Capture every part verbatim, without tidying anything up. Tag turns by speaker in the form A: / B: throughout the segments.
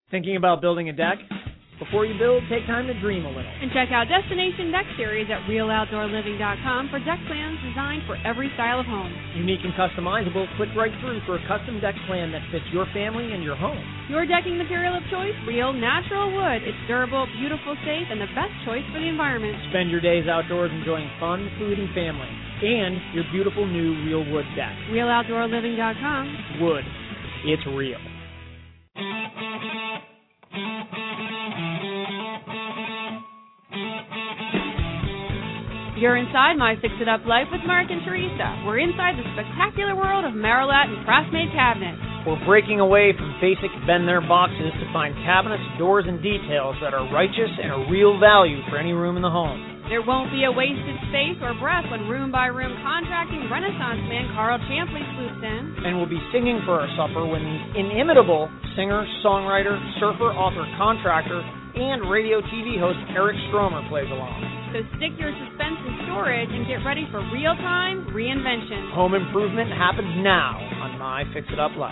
A: Thinking about building a deck? Before you build, take time to dream a little.
B: And check out Destination Deck Series at real outdoor living dot com for deck plans designed for every style of home.
A: Unique and customizable, click right through for a custom deck plan that fits your family and your home.
B: Your decking material of choice, real, natural wood. It's durable, beautiful, safe, and the best choice for the environment.
A: Spend your days outdoors enjoying fun, food, and family. And your beautiful new real wood deck.
B: real outdoor living dot com.
A: Wood. It's real.
B: You're inside My Fix-It-Up Life with Mark and Teresa. We're inside the spectacular world of Merillat and Craft-Made cabinets.
A: We're breaking away from basic bend-there boxes to find cabinets, doors, and details that are righteous and a real value for any room in the home.
B: There won't be a wasted space or breath when room-by-room contracting Renaissance man Carl Champley swoops in.
A: And we'll be singing for our supper when the inimitable singer, songwriter, surfer, author, contractor, and radio T V host Eric Stromer plays along.
B: So stick your suspense in storage and get ready for real-time reinvention.
A: Home improvement happens now on My Fix-It-Up Life.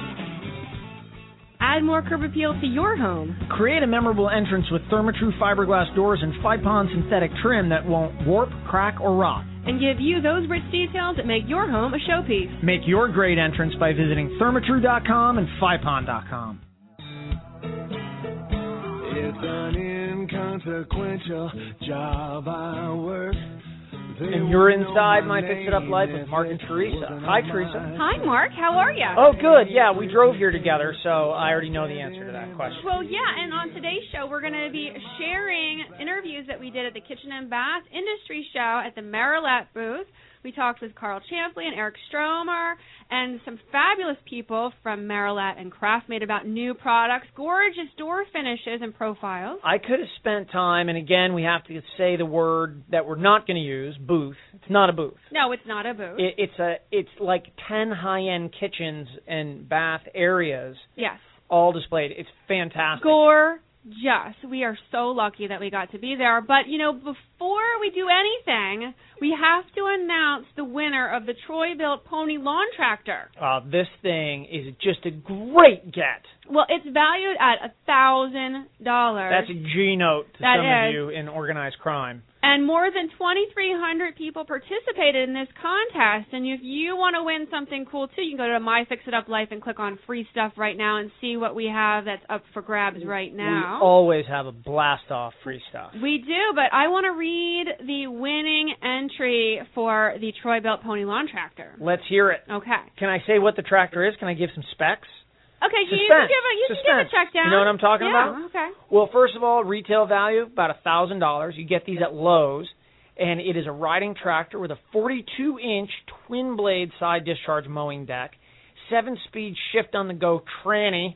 B: Add more curb appeal to your home.
A: Create a memorable entrance with Therma-Tru fiberglass doors and Fypon synthetic trim that won't warp, crack, or rot.
B: And give you those rich details that make your home a showpiece.
A: Make your great entrance by visiting Therma-Tru dot com and Fypon dot com.
C: It's an inconsequential job I work.
A: And you're inside My Fix-It-Up Life with Mark and Teresa. Hi, Teresa.
B: Hi, Mark. How are you?
A: Oh, good. Yeah, we drove here together, so I already know the answer to that question.
B: Well, yeah, and on today's show, we're going to be sharing interviews that we did at the Kitchen and Bath Industry Show at the Merillat booth. We talked with Carl Champley and Eric Stromer and some fabulous people from Merillat and Craft-Made about new products, gorgeous door finishes and profiles.
A: I could have spent time, and again, we have to say the word that we're not going to use, booth. It's not a booth.
B: No, it's not a booth.
A: It, it's a. It's like ten high-end kitchens and bath areas.
B: Yes.
A: All displayed. It's fantastic.
B: Gorgeous. We are so lucky that we got to be there. But, you know, before we do anything, we have to announce the winner of the Troy-Bilt Pony Lawn Tractor.
A: Uh, this thing is just a great get.
B: Well, it's valued at one thousand dollars.
A: That's a G note to
B: that
A: some
B: is.
A: of you in organized crime.
B: And more than twenty-three hundred people participated in this contest. And if you want to win something cool, too, you can go to My Fix-It-Up Life and click on free stuff right now and see what we have that's up for grabs right now.
A: We always have a blast-off free stuff.
B: We do, but I want to read the winning entry for the Troy-Bilt Pony Lawn Tractor.
A: Let's hear it.
B: Okay.
A: Can I say what the tractor is? Can I give some specs?
B: Okay,
A: Suspense.
B: you can give a you
A: Suspense.
B: can give a check down.
A: You know what I'm talking
B: yeah,
A: about?
B: Okay.
A: Well, first of all, retail value about a thousand dollars. You get these at Lowe's, and it is a riding tractor with a forty-two inch twin blade side discharge mowing deck, seven speed shift on the go tranny,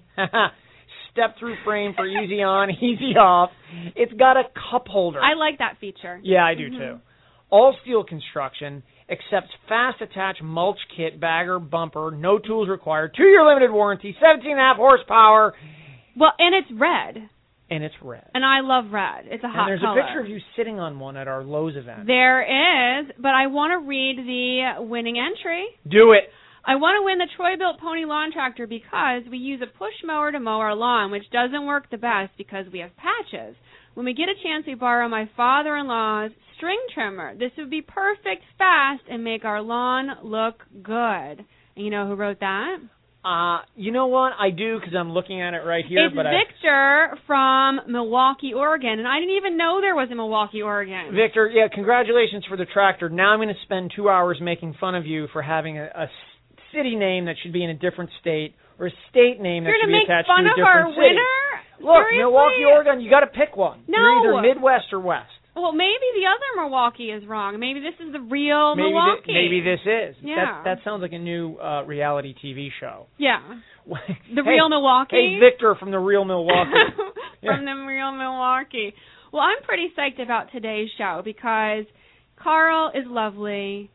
A: step through frame for easy on, easy off. It's got a cup holder.
B: I like that feature.
A: Yeah, I do
B: mm-hmm.
A: too. All steel construction. Accepts fast attach mulch kit, bagger, bumper, no tools required, two-year limited warranty, seventeen and a half horsepower.
B: Well, and it's red.
A: And it's red.
B: And I love red. It's a hot
A: color. And there's
B: color.
A: a picture of you sitting on one at our Lowe's event.
B: There is, but I want to read the winning entry.
A: Do it.
B: I want to win the Troy-Bilt Pony Lawn Tractor because we use a push mower to mow our lawn, which doesn't work the best because we have patches. When we get a chance, we borrow my father-in-law's string trimmer. This would be perfect, fast, and make our lawn look good. And you know who wrote that?
A: Uh, you know what? I do because I'm looking at it right here.
B: It's
A: but
B: Victor I... from Milwaukee, Oregon. And I didn't even know there was a Milwaukee, Oregon.
A: Victor, yeah, congratulations for the tractor. Now I'm going to spend two hours making fun of you for having a, a city name that should be in a different state or a state name that
B: You're
A: should be attached to a different city.
B: You're going to make fun of our winner?
A: Look,
B: Seriously?
A: Milwaukee, Oregon, you got to pick one.
B: No.
A: You're either Midwest or West.
B: Well, maybe the other Milwaukee is wrong. Maybe this is the real
A: maybe
B: Milwaukee.
A: Th- maybe this is.
B: Yeah.
A: That, that sounds like a new uh, reality T V show.
B: Yeah. The
A: hey,
B: real Milwaukee?
A: Hey, Victor from the real Milwaukee.
B: From the real Milwaukee. Well, I'm pretty psyched about today's show because Carl is lovely,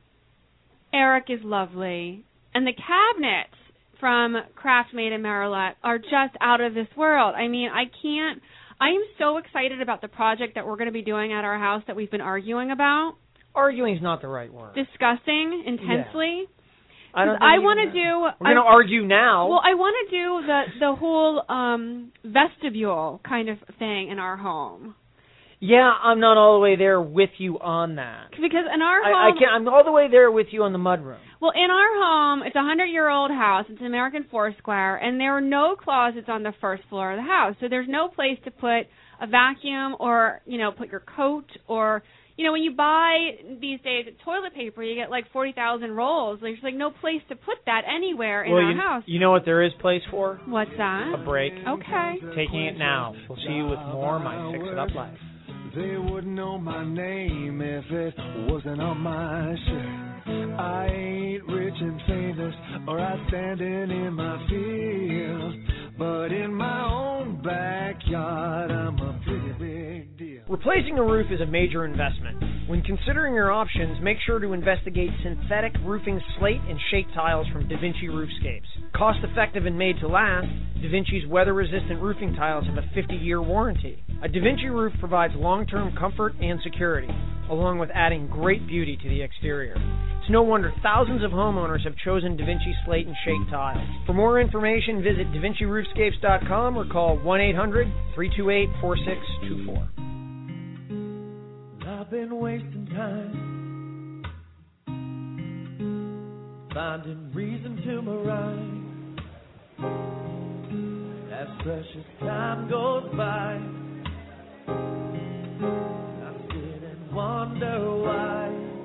B: Eric is lovely, and the cabinets from Craft-Made and Merillat are just out of this world. I mean, I can't... I am so excited about the project that we're going to be doing at our house that we've been arguing about.
A: Arguing is not the right word.
B: Discussing intensely.
A: Yeah. I don't.
B: I
A: want
B: to do.
A: We're going to argue now.
B: Well, I want to do the the whole um, vestibule kind of thing in our home.
A: Yeah, I'm not all the way there with you on that.
B: Because in our
A: I,
B: home,
A: I can't. I'm all the way there with you on the mudroom.
B: Well, in our home, it's a hundred-year-old house. It's an American Foursquare, and there are no closets on the first floor of the house. So there's no place to put a vacuum or, you know, put your coat or, you know, when you buy these days toilet paper, you get like forty thousand rolls. There's like no place to put that anywhere in
A: well,
B: our
A: you,
B: house.
A: You know what there is place for?
B: What's that?
A: A break.
B: Okay.
A: Taking it now. We'll see you with more My Fix It Up Life.
C: They wouldn't know my name if it wasn't on my shirt. I ain't rich and famous or outstanding in my field, but in my own backyard I'm a pretty big deal.
A: Replacing a roof is a major investment. When considering your options, make sure to investigate synthetic roofing slate and shake tiles from DaVinci Roofscapes. Cost effective and made to last, DaVinci's weather-resistant roofing tiles have a fifty-year warranty. A DaVinci roof provides long-term comfort and security, along with adding great beauty to the exterior. It's no wonder thousands of homeowners have chosen DaVinci slate and shake tiles. For more information, visit Da Vinci Roofscapes dot com or call one eight hundred, three two eight, four six two four.
C: I've been wasting time, finding reason to merive. As precious time goes by, I sit and wonder why.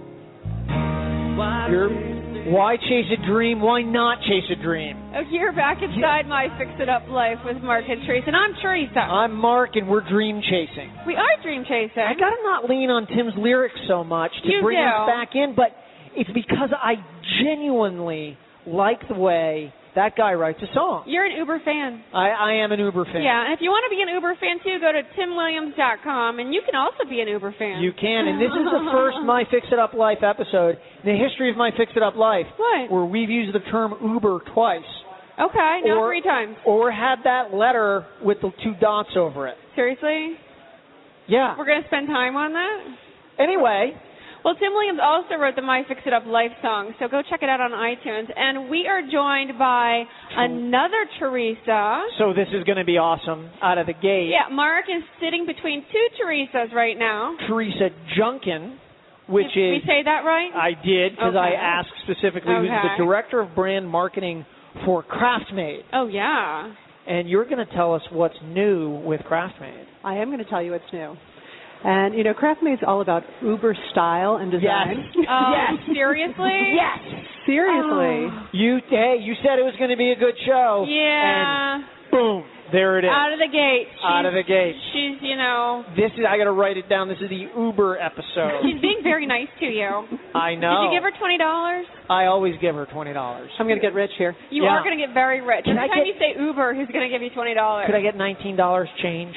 C: Why,
A: You're, why chase a dream? Why not chase a dream?
B: Oh, you're back inside My Fix It Up Life with Mark and Teresa, and I'm Teresa.
A: I'm Mark, and we're dream chasing.
B: We are dream chasing.
A: I gotta not lean on Tim's lyrics so much to
B: You
A: bring
B: do.
A: us back in, but it's because I genuinely like the way that guy writes a song.
B: You're an Uber fan.
A: I, I am an Uber fan.
B: Yeah, and if you want to be an Uber fan too, go to tim williams dot com, and you can also be an Uber fan.
A: You can, and this is the first My Fix It Up Life episode in the history of My Fix It Up Life
B: What?
A: where we've used the term Uber twice.
B: Okay, now
A: or,
B: three times.
A: Or had that letter with the two dots over it.
B: Seriously?
A: Yeah.
B: We're going to spend time on that?
A: Anyway.
B: Well, Tim Williams also wrote the My Fix It Up Life song, so go check it out on iTunes. And we are joined by another Teresa.
A: So this is going to be awesome out of the gate.
B: Yeah, Mark is sitting between two Teresas right now.
A: Teresa Junkin, which
B: Did
A: is...
B: we say that right?
A: I did, because
B: Okay.
A: I asked specifically.
B: Okay.
A: Who's the Director of Brand Marketing for KraftMaid.
B: Oh, yeah.
A: And you're going to tell us what's new with KraftMaid.
D: I am going to tell you what's new. And, you know, KraftMaid's all about Uber style and design.
A: Yes.
B: Oh,
A: Yes.
B: Seriously?
A: Yes.
D: Seriously.
B: Oh.
A: You hey, you said it was going to be a good show.
B: Yeah.
A: And boom, there it is.
B: Out of the gate.
A: Out
B: She's-
A: of the gate.
B: She's, you know...
A: This is, I got to write it down. This is the Uber episode.
B: She's being very nice to you.
A: I know.
B: Did you give her twenty dollars?
A: I always give her twenty dollars.
D: I'm going to get rich here.
B: You
A: Yeah.
B: are going to get very rich.
A: Can
B: Every
A: I
B: time
A: get-
B: you say Uber, who's going to give you twenty dollars?
A: Could I get nineteen dollars change?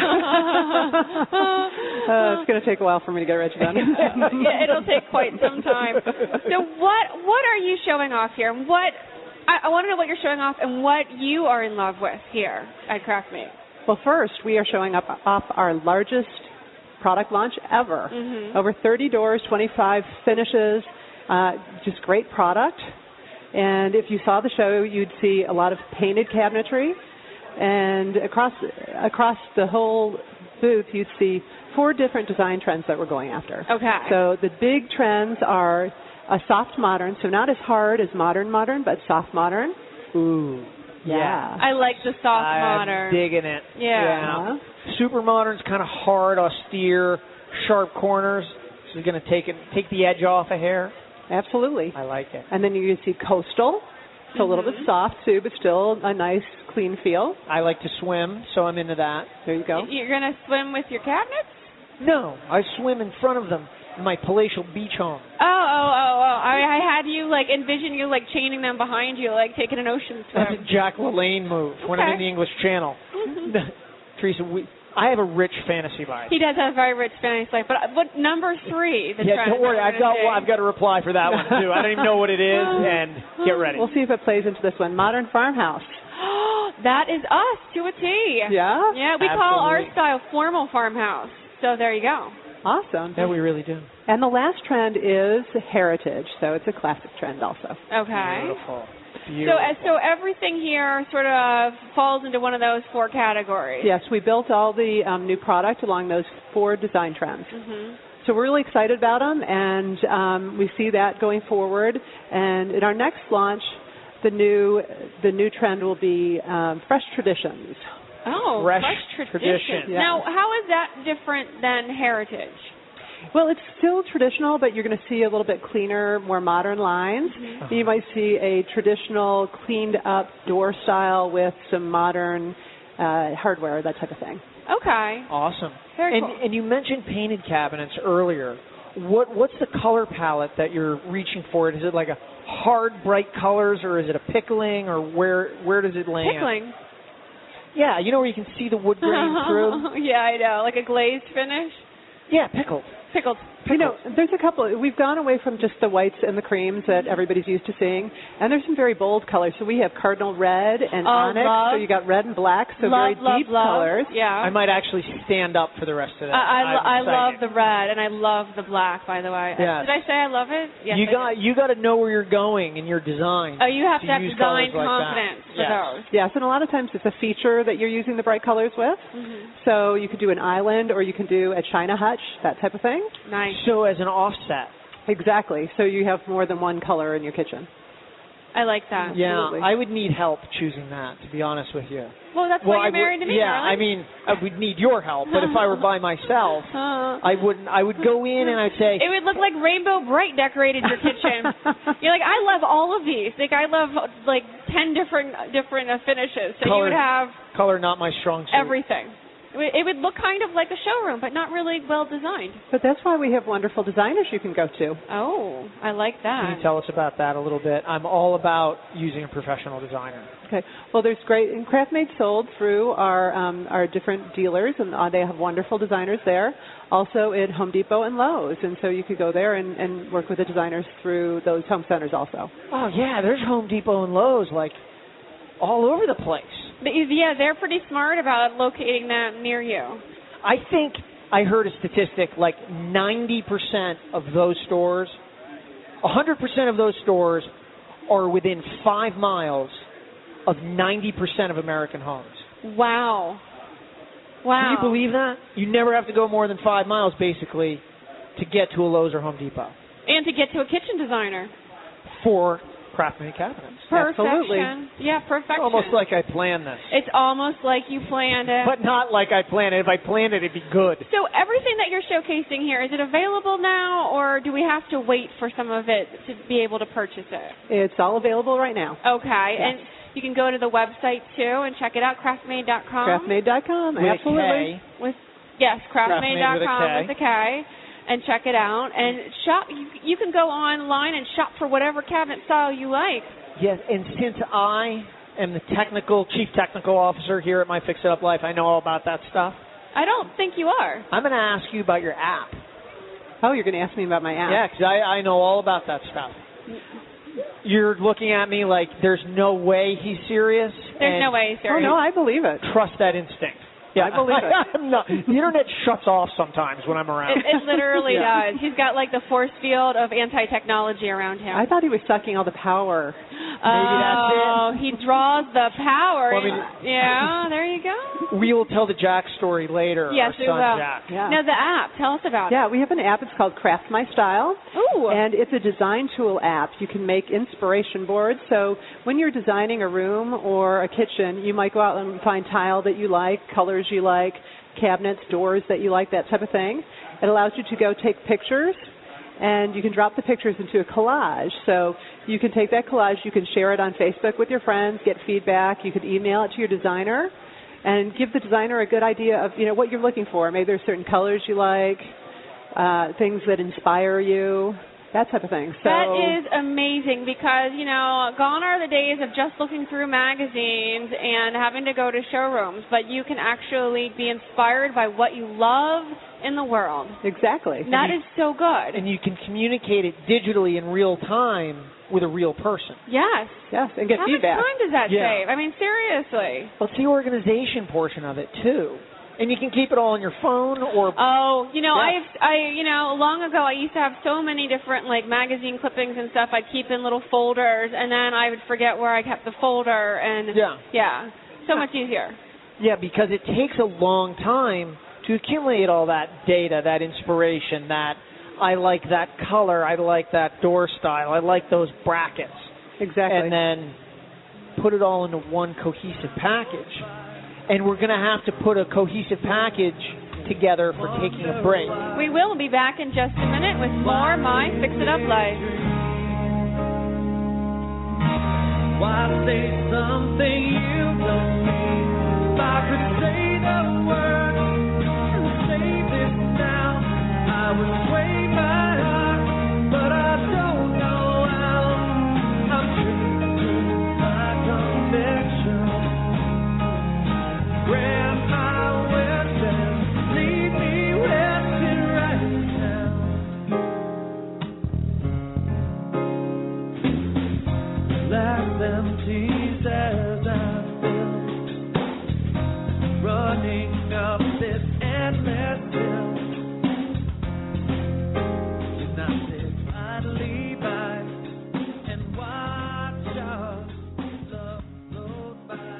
D: Uh, it's going to take a while for me to get rich then.
B: Yeah, it'll take quite some time. So what what are you showing off here? What I, I want to know what you're showing off and what you are in love with here at KraftMaid.
D: Well, first, we are showing up off our largest product launch ever.
B: Mhm.
D: Over thirty doors, twenty-five finishes, uh, just great product. And if you saw the show, you'd see a lot of painted cabinetry. And across across the whole booth, you'd see four different design trends that we're going after.
B: Okay.
D: So the big trends are a soft modern, so not as hard as modern modern, but soft modern.
A: Ooh.
D: Yeah.
B: I like the soft
A: I'm
B: modern.
A: digging it.
B: Yeah.
D: Uh-huh.
A: Super modern's kind of hard, austere, sharp corners. This is going to take it, take the edge off a hair.
D: Absolutely.
A: I like it.
D: And then you can see coastal. It's a little bit soft too, but still a nice, clean feel.
A: I like to swim, so I'm into that.
D: There you go.
B: You're going to swim with your cabinets?
A: No, I swim in front of them in my palatial beach home.
B: Oh, oh, oh, oh. I, I had you, like, envision you, like, chaining them behind you, like, taking an ocean
A: That's
B: swim.
A: a Jack LaLanne move when I'm
B: Okay.
A: in the English Channel. Teresa, we, I have a rich fantasy life.
B: He does have a very rich fantasy life. But what number three? The
A: Yeah,
B: trend
A: don't worry.
B: that we're
A: I've got
B: gonna
A: I've got a reply for that one too. I don't even know what it is, and get ready.
D: We'll see if it plays into this one. Modern farmhouse.
B: take. That is us to a T.
D: Yeah?
B: Yeah, we call our
A: Absolutely.
B: style formal farmhouse. So there you go.
D: Awesome.
A: Yeah, we really do.
D: And the last trend is heritage, so it's a classic trend also.
B: Okay.
A: Beautiful.
B: So,
A: Beautiful.
B: uh, so everything here sort of falls into one of those four categories.
D: Yes, we built all the um, new product along those four design trends.
B: Mm-hmm.
D: So we're really excited about them, and um, we see that going forward. And in our next launch, the new the new trend will be um, fresh traditions.
B: Oh,
A: Fresh
B: fresh
A: tradition.
B: tradition.
D: Yeah.
B: Now, how is that different than heritage?
D: Well, it's still traditional, but you're going to see a little bit cleaner, more modern lines.
B: Mm-hmm.
D: You might see a traditional, cleaned-up door style with some modern uh, hardware, that type of thing.
B: Okay.
A: Awesome.
B: Very
A: and
B: cool.
A: and you mentioned painted cabinets earlier. What what's the color palette that you're reaching for? Is it like a hard, bright colors, or is it a pickling, or where where does it land?
B: Pickling.
A: Yeah, you know where you can see the wood grain through.
B: Yeah, I know. Like a glazed finish.
A: Yeah, pickled.
B: Pickled.
D: You know, there's a couple. We've gone away from just the whites and the creams that everybody's used to seeing, and there's some very bold colors. So we have cardinal red and
B: Oh,
D: onyx.
B: love.
D: So you got red and black. So
B: love,
D: very
B: love,
D: deep
B: love.
D: colors.
B: Yeah.
A: I might actually stand up for the rest of that.
B: I, I, lo-
A: I'm
B: I love
A: excited.
B: the red, and I love the black, by the way.
A: Yes.
B: Did I say I love it? Yes,
A: you
B: I
A: got
B: did.
A: you got to know where you're going in your design.
B: Oh, you have to have
A: use
B: design
A: colors like that.
B: confidence for
A: Yes.
B: those.
D: Yes, and a lot of times it's a feature that you're using the bright colors with.
B: Mm-hmm.
D: So you could do an island, or you can do a china hutch, that type of thing.
B: Nice.
A: So as an offset.
D: Exactly. So you have more than one color in your kitchen.
B: I like that.
A: Yeah,
D: Absolutely.
A: I would need help choosing that, to be honest with you.
B: Well, that's
A: well,
B: why
A: I
B: you're married
A: would,
B: to me,
A: Yeah,
B: darling.
A: I mean, I would need your help, but if I were by myself,
B: Uh,
A: I wouldn't. I would go in and I'd say,
B: it would look like Rainbow Bright decorated your kitchen. You're like, I love all of these. Like, I love like ten different different uh, finishes. So
A: Color.
B: you would have
A: color not my strong suit.
B: everything. It would- it would look kind of like a showroom, but not really well designed.
D: But that's why we have wonderful designers you can go to.
B: Oh, I like
A: Can
B: that.
A: you tell us about that a little bit? I'm all about using a professional designer.
D: Okay. Well, there's great, and KraftMaid sold through our um, our different dealers, and uh, they have wonderful designers there. Also at Home Depot and Lowe's, and so you could go there and, and work with the designers through those home centers also.
A: Oh yeah, there's Home Depot and Lowe's like all over the place.
B: But, yeah, they're pretty smart about locating that near you.
A: I think I heard a statistic like ninety percent of those stores, one hundred percent of those stores are within five miles of ninety percent of American homes.
B: Wow. Wow.
A: Can you believe that? You never have to go more than five miles, basically, to get to a Lowe's or Home Depot
B: And to get to a kitchen designer.
A: for KraftMaid cabinets.
B: Perfection.
D: Absolutely.
B: Yeah, perfection.
A: Almost like I planned this.
B: It's almost like you planned it.
A: But not like I planned it. If I planned it, it'd be good.
B: So everything that you're showcasing here, is it available now, or do we have to wait for some of it to be able to purchase it?
D: It's all available right now.
B: Okay.
D: Yes.
B: And you can go to the website, too, and check it out, craftmade dot com.
D: KraftMaid dot com.
A: With a
D: Absolutely.
A: K.
B: With, yes, craftmade dot com
A: Craftmade with a K.
B: with a K. And check it out. And shop. You, you can go online and shop for whatever cabinet style you like.
A: Yes, and since I am the technical chief technical officer here at My Fix It Up Life, I know all about that stuff.
B: I don't think you are.
A: I'm going to ask you about your app.
D: Oh, you're going to ask me about my app?
A: Yeah, because I, I know all about that stuff. You're looking at me like there's no way he's serious.
B: There's
A: and
B: no way he's
D: Oh,
B: serious.
D: no, I believe it.
A: Trust that instinct. Yeah,
D: I believe it.
A: I'm not, the internet shuts off sometimes when I'm around.
B: It, it literally
D: Yeah.
B: does. He's got like the force field of anti-technology around him.
D: I thought he was sucking all the power.
A: Maybe that's it.
B: Oh, he draws the power.
A: Well, I mean-
B: yeah, there you go.
A: We will tell the Jack story later.
B: Yes,
A: our
B: we
A: son
B: will.
A: Jack.
D: Yeah.
B: Now the app, tell us about
D: Yeah, we have an app. It's called Craft My Style.
B: it. Ooh.
D: And it's a design tool app. You can make inspiration boards. So when you're designing a room or a kitchen, you might go out and find tile that you like, colors you like, cabinets, doors that you like, that type of thing. It allows you to go take pictures, and you can drop the pictures into a collage. So you can take that collage, you can share it on Facebook with your friends, get feedback. You could email it to your designer and give the designer a good idea of, you know, what you're looking for. Maybe there's certain colors you like, uh, things that inspire you, that type of thing. So
B: That is amazing because, you know, gone are the days of just looking through magazines and having to go to showrooms, but you can actually be inspired by what you love in the world.
D: Exactly.
B: That is so good.
A: And you can communicate it digitally in real time with a real person.
B: Yes.
D: Yes, and get
B: How
D: feedback.
B: much time does that
A: Yeah.
B: save? I mean, seriously.
A: Well, it's the organization portion of it, too. And you can keep it all on your phone or...
B: Oh, you know,
A: yeah.
B: I've, I, you know, long ago I used to have so many different, like, magazine clippings and stuff I'd keep in little folders, and then I would forget where I kept the folder, and...
A: Yeah.
B: Yeah. So much easier.
A: Yeah, because it takes a long time to accumulate all that data, that inspiration, that I like that color, I like that door style, I like those brackets.
D: Exactly.
A: And then put it all into one cohesive package. And we're going to have to put a cohesive package together for taking a break.
B: We will be back in just a minute with more My Fix It Up Life.
C: Why say something you don't mean? If I could say the word and save this now, I would sway my heart, but I don't know how. I'm true to my conviction. Grant my wishes, lead me where to right now. Last empty as I feel, running up this endless hill. Did not sit idly by and watch our love float by.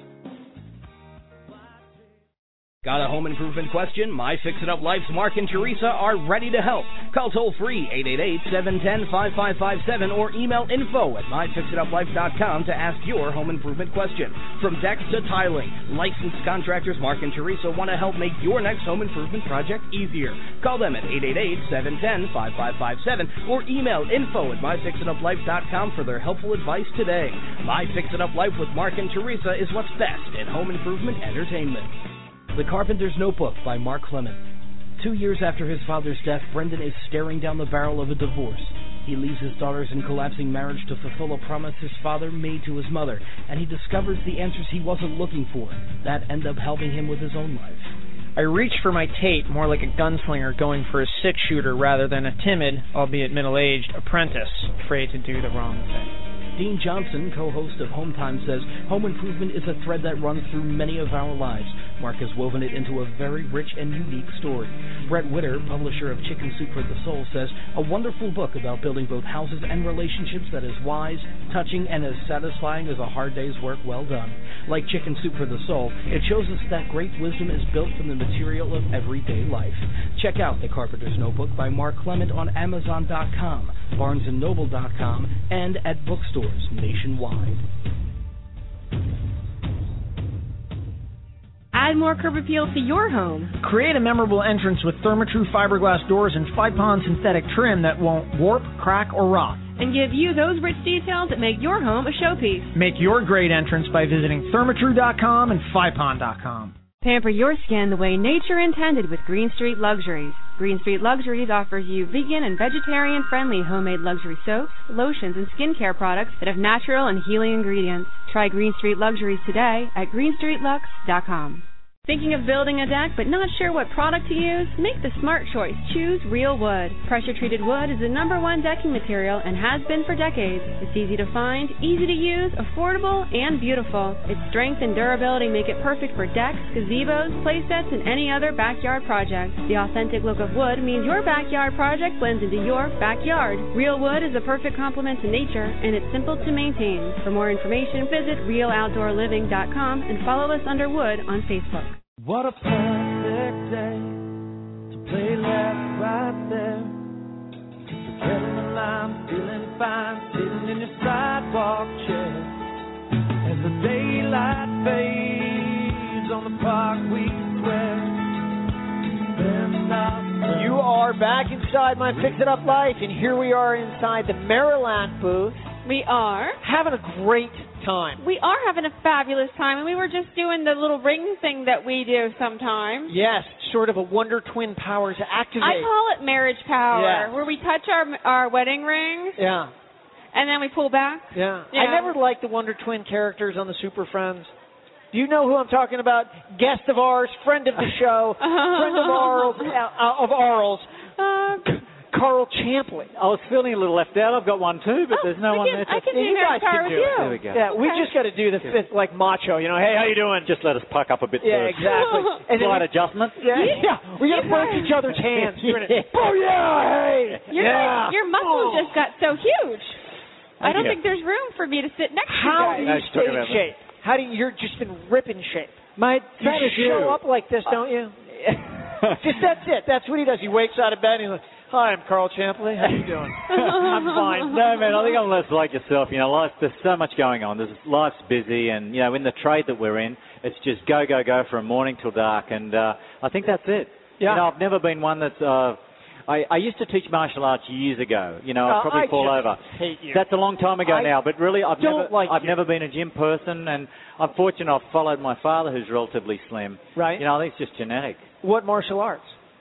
E: Got a home improvement question? My Fix It Up Life's Mark and Teresa are ready to help. Call toll free eight eight eight, seven one zero, five five five seven or email info at my fix it up life dot com to ask your home improvement question. From decks to tiling, licensed contractors Mark and Teresa want to help make your next home improvement project easier. Call them at eight eight eight, seven one zero, five five five seven or email info at my fix it up life dot com for their helpful advice today. My Fix It Up Life with Mark and Teresa is what's best in home improvement entertainment. The Carpenter's Notebook by Mark Clement. Two years after his father's death, Brendan is staring down the barrel of a divorce. He leaves his daughters in collapsing marriage to fulfill a promise his father made to his mother, and he discovers the answers he wasn't looking for that end up helping him with his own life.
A: I reached for my Tate more like a gunslinger going for a six-shooter rather than a timid, albeit middle-aged, apprentice afraid to do the wrong thing.
E: Dean Johnson, co-host of Home Time, says home improvement is a thread that runs through many of our lives. Mark has woven it into a very rich and unique story. Brett Witter, publisher of Chicken Soup for the Soul, says a wonderful book about building both houses and relationships that is wise, touching, and as satisfying as a hard day's work well done. Like Chicken Soup for the Soul, it shows us that great wisdom is built from the material of everyday life. Check out The Carpenter's Notebook by Mark Clement on Amazon dot com, Barnes and Noble dot com, and at bookstores nationwide.
F: Add more curb appeal to your home.
A: Create a memorable entrance with Therma-Tru fiberglass doors and Fypon synthetic trim that won't warp, crack, or rot.
F: And give you those rich details that make your home a showpiece.
A: Make your great entrance by visiting Therma-Tru dot com and Fypon dot com.
F: Pamper your skin the way nature intended with Green Street Luxuries. Green Street Luxuries offers you vegan and vegetarian-friendly homemade luxury soaps, lotions, and skincare products that have natural and healing ingredients. Try Green Street Luxuries today at green street lux dot com. Thinking of building a deck but not sure what product to use? Make the smart choice. Choose Real Wood. Pressure-treated wood is the number one decking material and has been for decades. It's easy to find, easy to use, affordable, and beautiful. Its strength and durability make it perfect for decks, gazebos, play sets, and any other backyard project. The authentic look of wood means your backyard project blends into your backyard. Real Wood is a perfect complement to nature, and it's simple to maintain. For more information, visit real outdoor living dot com and follow us under Wood on Facebook.
C: What a perfect day to play left right there. Kettle and lime, feeling fine, sitting in your sidewalk chair. As the daylight fades on the park we swear.
A: You are back inside My Fix It Up Life, and here we are inside the Maryland booth.
B: We are.
A: Having a great time.
B: We are having a fabulous time, and we were just doing the little ring thing that we do sometimes.
A: Yes, sort of a Wonder Twin power to activate.
B: I call it marriage power,
A: yeah.
B: where we touch our our wedding rings.
A: Yeah.
B: And then we pull back.
A: Yeah.
B: yeah.
A: I never liked the Wonder Twin characters on the Super Friends. Do you know who I'm talking about? Guest of ours, friend of the show, friend of Arles, uh, of Arles, uh, Carl Champley.
G: I was feeling a little left out. I've got one too, but
B: Oh,
G: there's no
B: I
G: one
B: can,
G: there.
B: I
G: To,
B: can
A: Yeah,
B: do
A: you
B: Nerd
A: guys
B: Car
A: can
B: with
A: do it.
B: you.
G: There we go.
A: Yeah, we
B: Okay.
A: just got to do the fifth, like macho. You know, hey, how you doing?
G: Just let us puck up a bit
A: Yeah,
G: first.
A: exactly. And then
G: Slight
A: we,
G: adjustment.
A: yeah, yeah, we got to break each other's hands. Doing it. Oh yeah, hey,
B: Your,
A: yeah.
B: your muscles just got so huge. I don't
G: Yeah.
B: think there's room for me to sit next
A: How
B: to
A: do
B: you
A: you
B: guys.
G: she's
A: stay
G: talking
A: in
G: about me.
A: shape? How do you, you're just in ripping shape?
G: Mate,
A: You
G: that is
A: show
G: you.
A: up like this, don't you? Just that's it. That's what he does. He wakes out of bed and he's like, "Hi, I'm Carl Champley. How you doing?" I'm fine.
G: No, man, I think I'm less like yourself. You know, life, there's so much going on. There's, life's busy, and, you know, in the trade that we're in, it's just go, go, go from morning till dark, and uh, I think that's it.
A: Yeah.
G: You know, I've never been one that's... Uh, I, I used to teach martial arts years ago. You know, I'd
A: Uh,
G: probably
A: I
G: fall
A: just
G: over.
A: hate you.
G: That's a long time ago
A: I
G: now, but really, I've
A: don't
G: never,
A: like
G: I've
A: you.
G: never been a gym person, and I'm fortunate I've followed my father, who's relatively slim.
A: Right.
G: You know, I think it's just genetic.
A: What martial arts?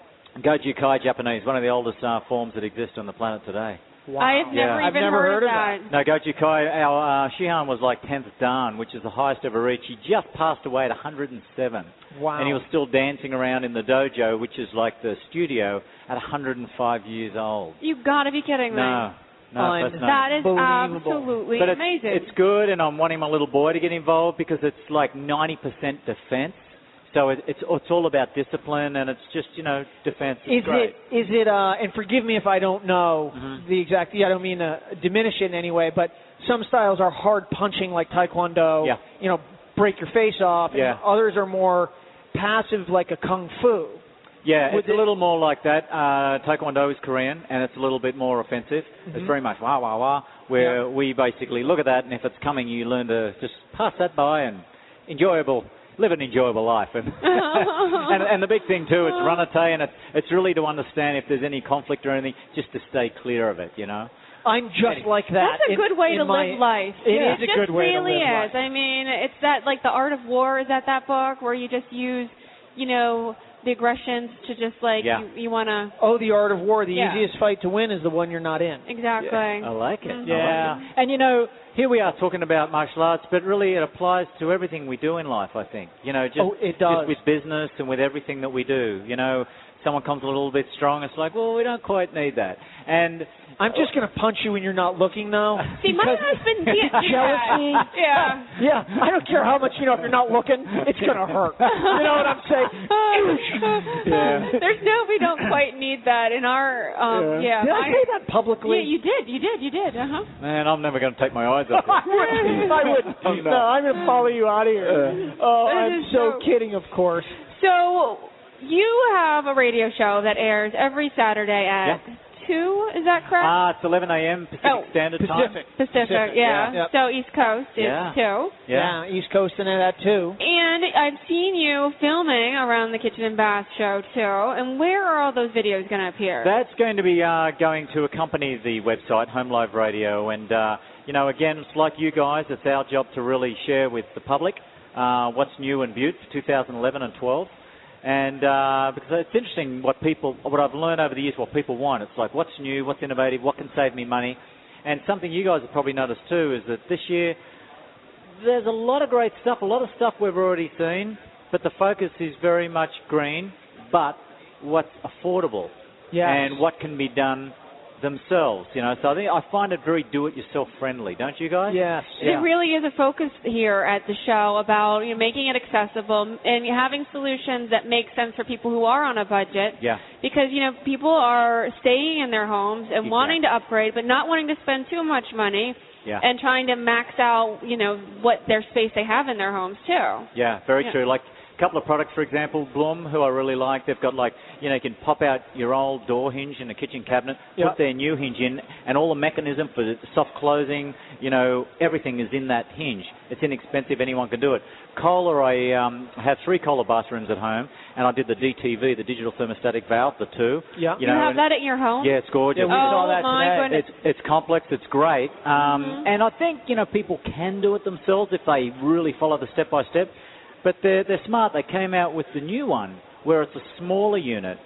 G: Goju Kai Japanese, one of the oldest uh, forms that exist on the planet today.
A: Wow.
B: I have never
G: Yeah.
B: even
A: I've never
B: heard,
A: heard
B: of
A: of
B: that.
G: No, Goju Kai, our uh, Shihan was like tenth Dan, which is the highest ever reached. He just passed away at one hundred seven.
A: Wow.
G: And he was still dancing around in the dojo, which is like the studio, at one hundred five years old.
B: You got to be kidding me.
G: No, no, that's not.
B: That is
A: Unbelievable.
B: absolutely
G: But it's,
B: amazing.
G: it's good, and I'm wanting my little boy to get involved because it's like ninety percent defense. So it, it's it's all about discipline, and it's just, you know, defense. It's
A: Is
G: great.
A: it is it uh and forgive me if I don't know
G: Mhm.
A: the exact yeah, I don't mean to diminish it in any way, but some styles are hard punching like Taekwondo,
G: Yeah.
A: you know, break your face off,
G: Yeah.
A: and others are more passive like a Kung Fu.
G: Yeah,
A: Would
G: it's a
A: it-
G: little more like that. Uh, Taekwondo is Korean, and it's a little bit more offensive. It's
A: Mhm.
G: very much wah, wah, wah, where we basically look at that, and if it's coming, you learn to just pass that by and enjoyable, live an enjoyable life. And, and, and the big thing, too, it's runate, and it's, it's really to understand if there's any conflict or anything, just to stay clear of it, you know?
A: I'm just like that.
B: That's a
A: in-
B: good way
A: in
B: to
A: my-
B: live life.
A: It
B: yeah.
A: is a
B: It
A: good
B: just
A: way to
B: really
A: live
B: is.
A: life.
B: I mean, it's that, like, The Art of War, is that that book where you just use, you know, the aggressions to just, like,
G: Yeah.
B: you, you want to...
A: Oh, the Art of War. The
B: Yeah.
A: easiest fight to win is the one you're not in.
B: Exactly.
G: I like it.
B: Mhm.
G: Yeah. And, you know, here we are talking about martial arts, but really it applies to everything we do in life, I think. You know, just,
A: Oh, it does.
G: just with business and with everything that we do. You know, someone comes a little bit strong, it's like, well, we don't quite need that. And
A: I'm just going to punch you when you're not looking, though.
B: See, my
A: because
B: husband can't do
A: jealousy.
B: that. Yeah.
A: Yeah, I don't care how much, you know, if you're not looking, it's going to hurt. You know what I'm saying?
G: Yeah.
B: There's no, we don't quite need that in our, um, yeah.
A: Did I
B: I-
A: say that publicly?
B: Yeah, you did, you did, you did, uh-huh.
G: Man, I'm never going to take my eyes off
A: I
G: it.
A: wouldn't. I wouldn't.
G: Oh,
A: no.
G: no.
A: I'm going to follow you out of here. Oh,
B: That
A: I'm
B: is
A: so
B: so-
A: kidding, of course.
B: So, you have a radio show that airs every Saturday at
G: Yeah.
B: two, is that correct?
G: Ah, it's eleven a.m. Pacific
B: Oh,
G: Standard
A: Pacific.
G: Time.
B: Pacific, yeah.
A: yeah. Yep.
B: So, East Coast is
G: Yeah.
B: two.
G: Yeah.
A: East Coast and that, too.
B: And I've seen you filming around the Kitchen and Bath show, too. And where are all those videos going to appear?
G: That's going to be uh, going to accompany the website, Home Live Radio. And, uh, you know, again, it's like you guys, it's our job to really share with the public uh, what's new in Butte for two thousand eleven and twelve. And uh, because it's interesting what people, what I've learned over the years, what people want. It's like, what's new, what's innovative, what can save me money. And something you guys have probably noticed too is that this year there's a lot of great stuff, a lot of stuff we've already seen, but the focus is very much green, but what's affordable
A: Yes.
G: and what can be done themselves. You know, so I think I find it very do-it-yourself friendly, don't you guys?
A: Yes.
B: It really is a focus here at the show about, you know, making it accessible and having solutions that make sense for people who are on a budget.
G: Yeah.
B: Because, you know, people are staying in their homes and
G: Exactly.
B: wanting to upgrade, but not wanting to spend too much money
G: Yeah.
B: and trying to max out, you know, what their space they have in their homes, too.
G: Yeah, very
B: Yeah.
G: true. Like a couple of products, for example, Bloom, who I really like, they've got like, you know, you can pop out your old door hinge in a kitchen cabinet,
A: Yep.
G: put their new hinge in, and all the mechanism for the soft closing, you know, everything is in that hinge. It's inexpensive, anyone can do it. Kohler, I um, have three Kohler bathrooms at home, and I did the D T V, the digital thermostatic valve, the two.
A: Yeah.
B: You,
G: know,
B: have
G: and-
B: that at your home?
G: Yeah, it's gorgeous.
A: Yeah, we
B: oh,
A: saw that
B: my
A: today.
B: goodness.
G: It's it's complex. It's great, um,
B: Mhm.
G: and I think you know people can do it themselves if they really follow the step by step. But they're they're smart. They came out with the new one where it's a smaller unit,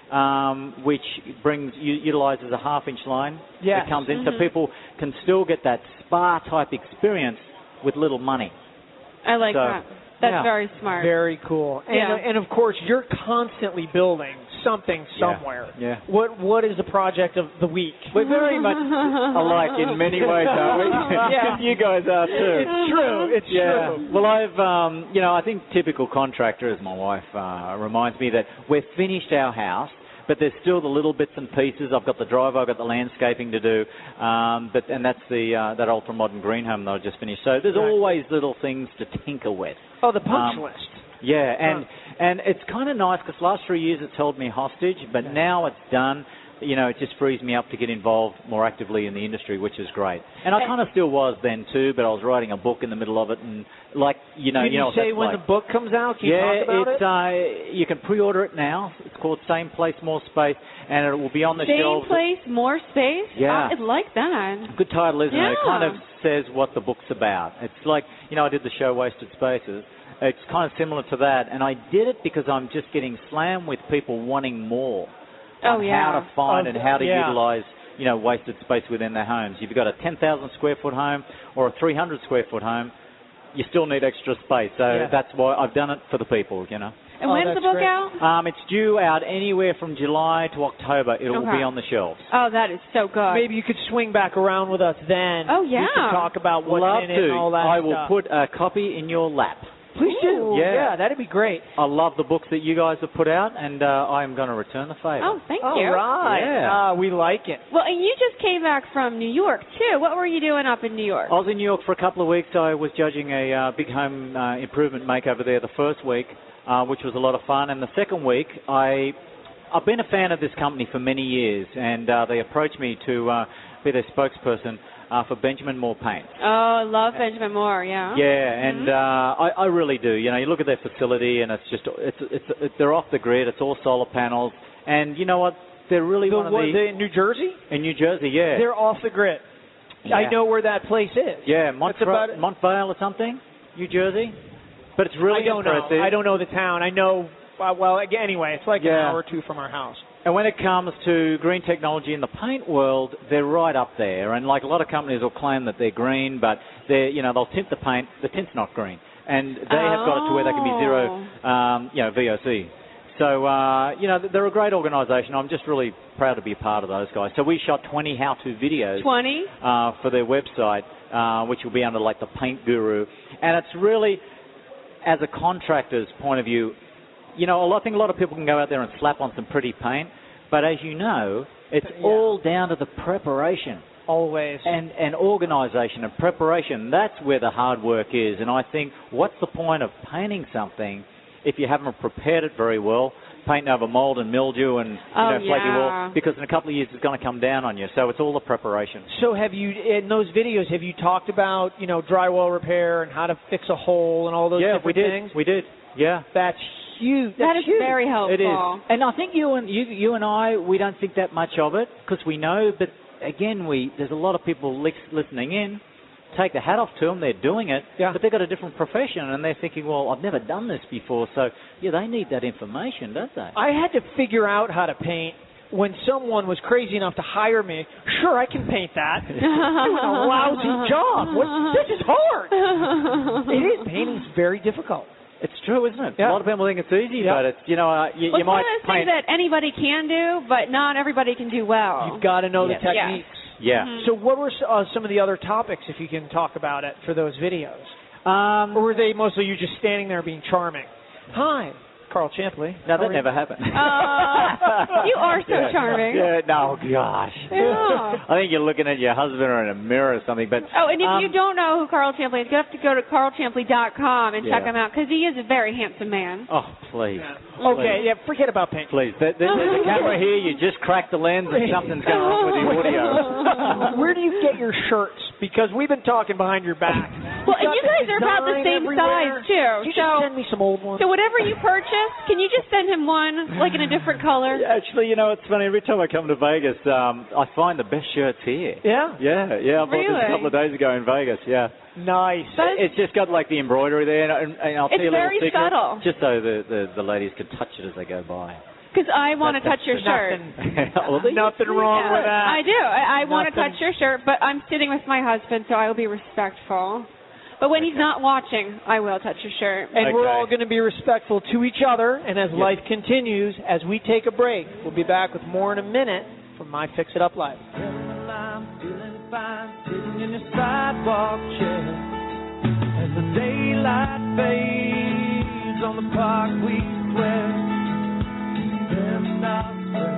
G: um, which brings u- utilizes a half inch line
A: Yes.
G: that comes in,
B: Mhm.
G: so people can still get that spa type experience with little money.
B: I like
G: so,
B: that. That's
G: Yeah.
B: very smart.
A: Very cool. And
B: Yeah.
A: and of course, you're constantly building something somewhere.
G: Yeah.
A: What what is the project of the week?
G: We're very much alike in many ways, aren't we?
A: Yeah.
G: You guys are too.
A: It's true. It's
G: Yeah.
A: true.
G: Well, I've, um, you know, I think typical contractor, as my wife uh, reminds me, that we've finished our house, but there's still the little bits and pieces. I've got the drive, I've got the landscaping to do, um, but and that's the uh, that ultra modern green home that I just finished. So there's
A: Right.
G: always little things to tinker with.
A: Oh, the punch
G: Um,
A: list.
G: Yeah, and and it's kind of nice because last three years it's held me hostage, but
A: Yeah.
G: now it's done. You know, it just frees me up to get involved more actively in the industry, which is great. And I kind of still was then too, but I was writing a book in the middle of it, and like you know,
A: Can
G: you
A: you
G: know, what
A: say
G: that's
A: when
G: like.
A: the book comes out? Can you
G: yeah,
A: talk about
G: it's
A: it?
G: uh, you can pre-order it now. It's called Same Place, More Space, and it will be on the
B: Same
G: shelves.
B: place, more space?
G: Yeah.
B: I like that.
G: Good title, isn't it? It
B: Yeah.
G: kind of says what the book's about. It's like, you know, I did the show Wasted Spaces. It's kind of similar to that, and I did it because I'm just getting slammed with people wanting more.
B: Oh,
G: on
B: yeah.
G: how to find
A: Oh,
G: and how to
A: yeah.
G: utilize, you know, wasted space within their homes. If you've got a ten thousand square foot home or a three hundred square foot home, you still need extra space. So
A: Yeah.
G: that's why I've done it for the people, you know.
B: And
A: Oh,
B: when's the
A: that's
B: book
A: great.
B: out?
G: Um, it's due out anywhere from July to October. It will
B: Okay.
G: be on the shelves.
B: Oh, that is so good.
A: Maybe you could swing back around with us then.
B: Oh,
A: We
B: yeah.
A: could talk about what's
G: Love
A: in it
G: to.
A: and all that
G: I will
A: stuff.
G: put a copy in your lap.
A: Please do.
B: Ooh.
G: Yeah.
A: that'd be great.
G: I love the books that you guys have put out, and uh, I am going to return the favour.
B: Oh, thank
A: All
B: you.
A: right.
G: Yeah.
A: Ah, we like it.
B: Well, and you just came back from New York, too. What were you doing up in New York?
G: I was in New York for a couple of weeks. I was judging a uh, big home uh, improvement makeover there the first week, uh, which was a lot of fun. And the second week, I, I've been a fan of this company for many years, and uh, they approached me to uh, be their spokesperson uh, for Benjamin Moore Paints.
B: Oh, I love Benjamin Moore, yeah.
G: Yeah, and uh, I, I really do. You know, you look at their facility, and it's just it's it's, it's they're off the grid. It's all solar panels, and you know what? They're really
A: The,
G: one of
A: what,
G: the
A: the in New Jersey?
G: in New Jersey. Yeah,
A: They're off the grid. I
G: Yeah.
A: know where that place is.
G: Yeah,
A: That's
G: Montre-
A: about it.
G: Montvale or something, New Jersey. But it's really
A: I don't
G: impressive.
A: know. I don't know the town. I know. Uh, well, again, anyway, it's like an
G: Yeah.
A: hour or two from our house.
G: And when it comes to green technology in the paint world, they're right up there. And like a lot of companies will claim that they're green, but they, you know, they'll tint the paint. The tint's not green, and they have got it to where they can be zero, um, you know, V O C. So uh, you know, they're a great organisation. I'm just really proud to be a part of those guys. So we shot twenty how-to videos.
B: twenty?
G: Uh, for their website, uh, which will be under like the Paint Guru, and it's really, as a contractor's point of view, you know, I think a lot of people can go out there and slap on some pretty paint, but as you know, it's
A: Yeah.
G: all down to the preparation
A: Always.
G: and, and organisation and preparation. That's where the hard work is, and I think what's the point of painting something if you haven't prepared it very well, painting over mould and mildew and you
B: Oh,
G: know, flaky
B: yeah.
G: wall, because in a couple of years it's going to come down on you. So it's all the preparation.
A: So have you, in those videos, have you talked about, you know, drywall repair and how to fix a hole and all those
G: yeah,
A: different
G: we did.
A: things?
G: We did. Yeah.
A: That's huge.
B: That
A: That's
B: is
A: huge.
B: very helpful.
G: It is, and I think you and you, you and I, we don't think that much of it because we know. But again, we there's a lot of people lis- listening in. Take the hat off to them; they're doing it,
A: Yeah.
G: but they've got a different profession, and they're thinking, "Well, I've never done this before." So, yeah, they need that information, don't they?
A: I had to figure out how to paint when someone was crazy enough to hire me. Sure, I can paint that. Doing a lousy job. What, this is hard. It is. Painting's very difficult.
G: It's true, isn't it?
A: Yeah.
G: A lot of people think it's easy,
A: Yeah.
G: but it's you know uh, you,
B: Well,
G: you
B: it's one
G: might
B: of those
G: paint.
B: things that anybody can do, but not everybody can do well.
A: You've got to know
G: Yes.
A: the techniques.
G: yeah.
B: Mhm.
A: So what were s- uh, some of the other topics, if you can talk about it, for those videos?
G: Um,
A: Or were they mostly you just standing there being charming? Hi, Carl Champley.
G: no,
A: How
G: that
A: are you?
G: never happened.
B: Uh, you are so
G: Yeah.
B: charming.
G: Yeah. No, gosh.
B: Yeah.
G: I think you're looking at your husband or in a mirror or something. But
B: Oh, and if
G: um,
B: you don't know who Carl Champley is, you have to go to carl champley dot com and check
G: Yeah.
B: him out because he is a very handsome man.
G: Oh, please.
A: Okay, yeah, forget about paint.
G: Please. There, there- there's a camera here. You just crack the lens and something's going on with the audio.
A: Where do you get your shirts? Because we've been talking behind your back.
B: Well, and
A: got
B: you
A: the
B: guys are about the
A: design
B: same
A: everywhere.
B: size, too.
A: Can you
B: So-
A: just send me some old ones?
B: So whatever you purchase, can you just send him one, like in a different color?
G: Actually, you know, it's funny. Every time I come to Vegas, um, I find the best shirts here.
A: Yeah?
G: Yeah, yeah. I bought this
B: Really?
G: a couple of days ago in Vegas. Yeah.
A: Nice.
B: That's-
G: It's just got like the embroidery there, and, and I'll tell
B: It's
G: you a little
B: very
G: secret,
B: subtle.
G: just so the, the, the ladies can touch it as they go by.
B: Because I want to
G: That-
B: touch your
G: that's
B: shirt.
G: Well, there you
A: Nothing wrong
B: Yeah,
A: with that.
B: I do. I, I want to
A: Nothing.
B: touch your shirt, but I'm sitting with my husband, so I will be respectful. But when he's not watching, I will touch your shirt.
A: And
G: Okay.
A: we're all going to be respectful to each other. And as
G: Yep.
A: life continues, as we take a break, we'll be back with more in a minute from My Fix It Up Life.
C: I'm feeling fine, sitting in your sidewalk chair. As the daylight fades on the parkway square, them out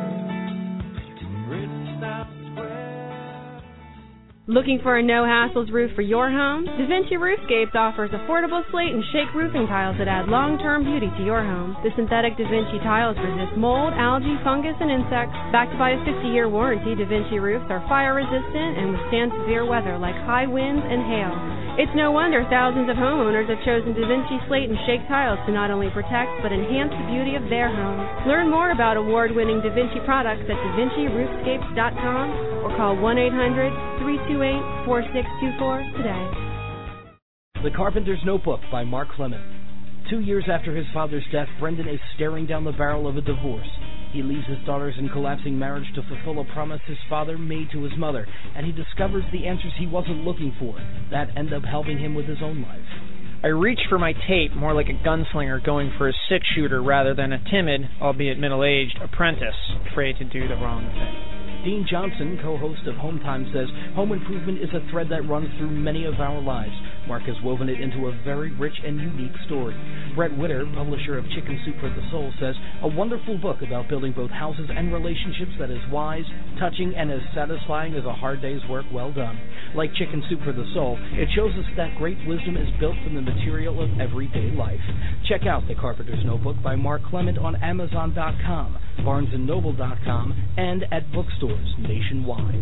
C: written out square.
F: Looking for a no-hassles roof for your home? DaVinci Roofscapes offers affordable slate and shake roofing tiles that add long-term beauty to your home. The synthetic DaVinci tiles resist mold, algae, fungus, and insects. Backed by a fifty-year warranty, DaVinci roofs are fire-resistant and withstand severe weather like high winds and hail. It's no wonder thousands of homeowners have chosen DaVinci slate and shake tiles to not only protect but enhance the beauty of their homes. Learn more about award-winning DaVinci products at Da Vinci Roofscapes dot com or call one eight hundred, three two eight, four six two four today.
E: The Carpenter's Notebook by Mark Clement. Two years after his father's death, Brendan is staring down the barrel of a divorce. He leaves his daughters in collapsing marriage to fulfill a promise his father made to his mother, and he discovers the answers he wasn't looking for that end up helping him with his own life.
A: I reach for my tape more like a gunslinger going for a six-shooter rather than a timid, albeit middle-aged, apprentice afraid to do the wrong thing.
E: Dean Johnson, co-host of Home Time, says home improvement is a thread that runs through many of our lives. Mark has woven it into a very rich and unique story. Brett Witter, publisher of Chicken Soup for the Soul, says a wonderful book about building both houses and relationships that is wise, touching, and as satisfying as a hard day's work well done. Like Chicken Soup for the Soul, it shows us that great wisdom is built from the material of everyday life. Check out The Carpenter's Notebook by Mark Clement on Amazon dot com, Barnes and Noble dot com, and at bookstores nationwide.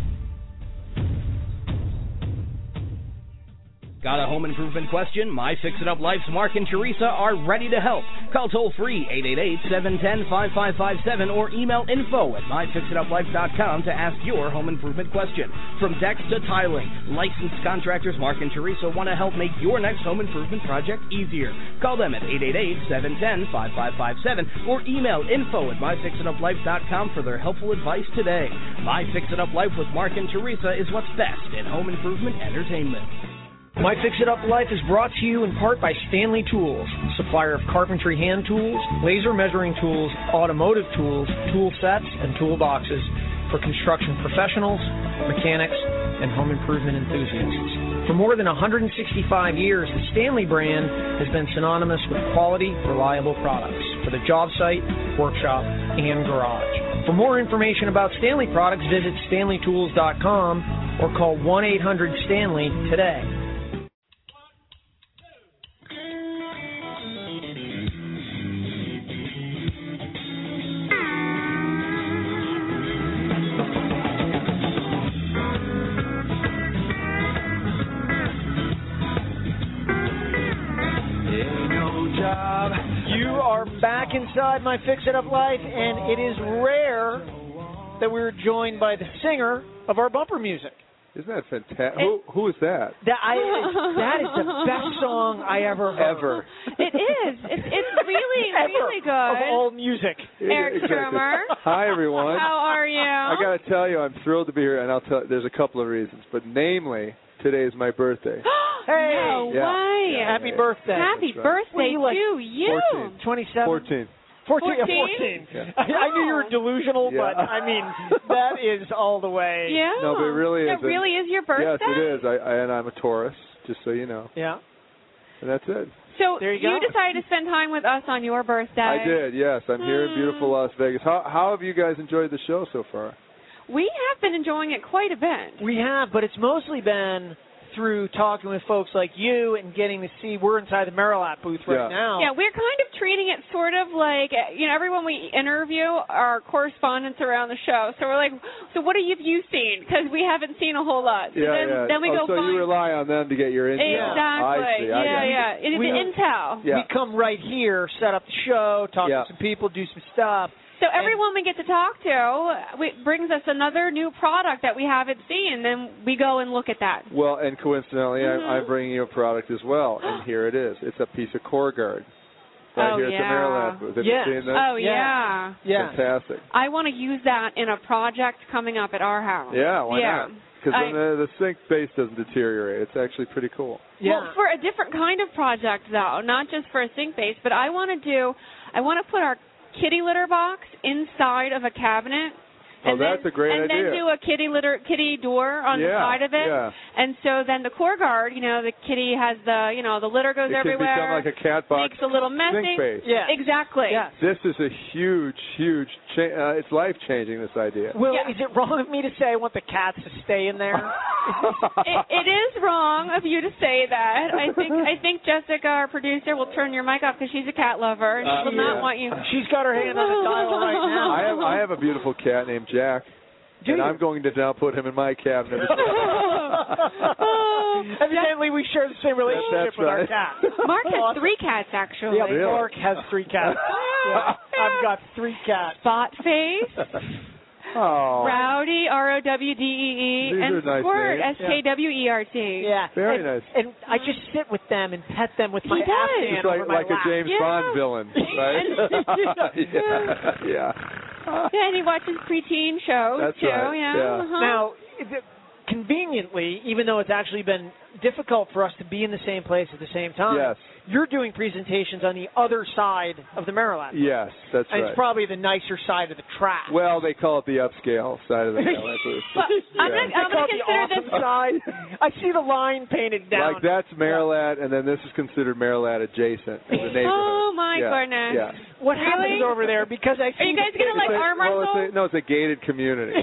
E: Got a home improvement question? My Fix It Up Life's Mark and Teresa are ready to help. Call toll-free eight eight eight, seven one zero, five five five seven or email info at my fix it up life dot com to ask your home improvement question. From decks to tiling, licensed contractors Mark and Teresa want to help make your next home improvement project easier. Call them at eight eight eight, seven one zero, five five five seven or email info at my fix it up life dot com for their helpful advice today. My Fix It Up Life with Mark and Teresa is what's best in home improvement entertainment.
A: My Fix It Up Life is brought to you in part by Stanley Tools, supplier of carpentry hand tools, laser measuring tools, automotive tools, tool sets, and toolboxes for construction professionals, mechanics, and home improvement enthusiasts. For more than one hundred sixty-five years, the Stanley brand has been synonymous with quality, reliable products for the job site, workshop, and garage. For more information about Stanley products, visit stanley tools dot com or call one eight hundred Stanley today. You are back inside My Fix It Up Life, and it is rare that we're joined by the singer of our bumper music.
H: Isn't that fantastic? Who, who is that?
A: That, I, that is the best song I ever heard.
H: Ever.
B: It is. It's, it's really,
A: Ever
B: really good.
A: Of all music.
B: Eric Stromer.
H: Hi, everyone.
B: How are you?
H: I got to tell you, I'm thrilled to be here, and I'll tell. There's a couple of reasons, but namely, today is my birthday.
A: Hey!
B: No
H: Yeah.
B: way.
H: Yeah.
A: Happy birthday.
B: Happy
H: right.
B: birthday
A: What are you, like,
B: to you.
H: fourteen.
A: twenty-seven?
H: fourteen.
A: fourteen? Yeah,
B: fourteen?
A: fourteen.
H: Yeah.
A: I, I knew you were delusional,
H: Yeah.
A: but, I mean, that is all the way.
B: Yeah.
H: No, but it really is.
B: It really is your birthday?
H: Yes, it is. I, I, and I'm a Taurus, just so you know.
A: Yeah.
H: And that's it.
B: So
A: There you go.
B: decided to spend time with us on your birthday.
H: I did, yes. I'm here in beautiful Las Vegas. How, how have you guys enjoyed the show so far?
B: We have been enjoying it quite a bit.
A: We have, but it's mostly been through talking with folks like you and getting to see we're inside the Merillat booth right
H: Yeah.
A: now.
B: Yeah, we're kind of treating it sort of like, you know, everyone we interview are correspondents around the show. So we're like, so what have you seen? Because we haven't seen a whole lot. So
H: Yeah,
B: then,
H: yeah.
B: then we
H: oh,
B: go
H: so
B: find.
H: you rely on them to get your intel.
B: Exactly.
H: I see. I
B: yeah,
H: got
B: yeah. It is
A: We-
B: intel.
H: Yeah.
A: We come right here, set up the show, talk
H: Yeah.
A: to some people, do some stuff.
B: So everyone we get to talk to we, brings us another new product that we haven't seen, then we go and look at that.
H: Well, and coincidentally,
B: Mhm.
H: I'm, I'm bringing you a product as well, and here it is. It's a piece of CoreGuard right
B: Oh,
H: here
B: yeah.
H: at the Merillat booth. Have
A: Yes.
H: you seen this?
B: Oh,
A: Yeah.
B: yeah.
A: Yeah.
H: Fantastic.
B: I want to use that in a project coming up at our house.
H: Yeah, why
B: yeah.
H: not? because then the, the sink base doesn't deteriorate. It's actually pretty cool.
B: Yeah. Well, for a different kind of project, though, not just for a sink base, but I want to do, I want to put our kitty litter box inside of a cabinet.
H: Oh,
B: And
H: that's
B: then,
H: a great
B: and
H: idea.
B: And then do a kitty litter, kitty door on
H: yeah,
B: the side of it.
H: Yeah.
B: And so then the core guard, you know, the kitty has the, you know, the litter goes
H: it
B: everywhere.
H: It can become like a cat box.
B: Makes a little messy.
H: Sink base.
B: Yeah. Exactly.
A: Yeah.
H: This is a huge, huge, cha- uh, it's life-changing, this idea.
A: Will,
B: Yeah.
A: is it wrong of me to say I want the cats to stay in there?
B: it, it is wrong of you to say that. I think I think Jessica, our producer, will turn your mic off because she's a cat lover and
H: Uh,
B: she will
H: yeah.
B: not want you.
A: She's got her hand on the dial right now.
H: I have, I have a beautiful cat named Jack.
A: Do
H: and
A: you?
H: I'm going to now put him in my cabinet.
A: Evidently, we share the same relationship
H: That's
A: with
H: right.
A: our cat.
B: Mark has three cats, actually.
A: Yeah,
H: Really?
A: Mark has three cats. Yeah, I've got three cats.
B: Spot Face,
H: Oh,
B: Rowdy, R O W D E E,
H: These
B: and
H: are nice
B: Squirt,
H: names.
B: S K W E R T.
A: Yeah,
H: Very
A: and,
H: nice.
A: And I just sit with them and pet them with my
B: He does.
A: Afghan
H: it's like,
A: over my
H: like a
A: lap.
H: James
B: Yeah.
H: Bond villain, right? yeah, yeah.
B: Yeah, and he watches preteen shows,
H: That's
B: too.
H: right,
B: Yeah.
H: yeah.
B: Uh-huh.
A: Now, the- conveniently, even though it's actually been difficult for us to be in the same place at the same time,
H: Yes.
A: you're doing presentations on the other side of the Merrilat.
H: Yes, that's
A: And
H: right.
A: it's probably the nicer side of the track.
H: Well, they call it the upscale side of the hill. That's what it's-
B: Well, I'm
H: yeah.
B: gonna- I'm
A: They call
B: going
A: it
B: to
A: the
B: consider
A: awesome
B: this.
A: side. I see the line painted down.
H: Like that's Merrilat, and then this is considered Merrilat adjacent as a neighborhood.
B: Oh, my
H: yeah.
B: goodness.
H: Yeah.
A: What
B: Really?
A: happens over there? Because I see
B: Are you guys
A: the
B: going to, like,
H: It's a-
B: arm
H: well,
B: wrestle?
H: it's a, no, it's a gated community.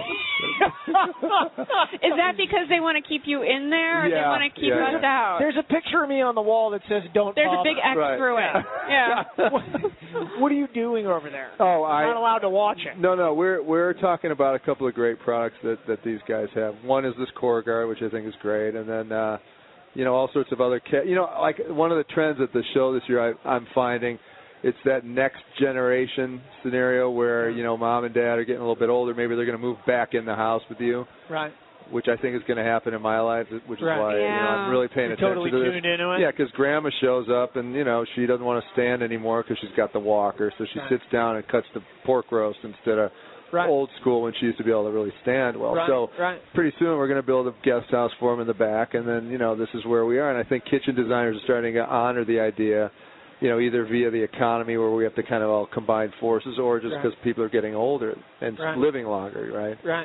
B: Is that because they want to keep you in there, or they
H: Yeah,
B: want to keep
H: yeah,
B: us
H: yeah.
B: out?
A: There's a picture of me on the wall that says "Don't."
B: There's a
A: bother."
B: big X
H: Right.
B: through it. Yeah.
A: what, what are you doing over there?
H: Oh,
A: I'm not
H: I.
A: allowed to watch it.
H: No, no, we're we're talking about a couple of great products that that these guys have. One is this Core Guard, which I think is great, and then uh, you know all sorts of other. Ca- you know, like one of the trends at the show this year, I, I'm finding. It's that next generation scenario where, you know, mom and dad are getting a little bit older. Maybe they're going to move back in the house with you,
A: Right.
H: which I think is going to happen in my life, which is
A: Right.
H: why you know,
B: Yeah.
H: I'm really paying
A: You're
H: attention
A: totally
H: to this.
A: tuned into it.
H: Yeah, because grandma shows up and, you know, she doesn't want to stand anymore because she's got the walker. So she
A: Right.
H: sits down and cuts the pork roast instead of
A: Right.
H: old school when she used to be able to really stand well.
A: Right.
H: So
A: Right.
H: pretty soon we're going to build a guest house for them in the back, and then, you know, this is where we are. And I think kitchen designers are starting to honor the idea, you know, either via the economy where we have to kind of all combine forces or just
A: Right.
H: because people are getting older and
A: Right.
H: living longer, right?
A: Right.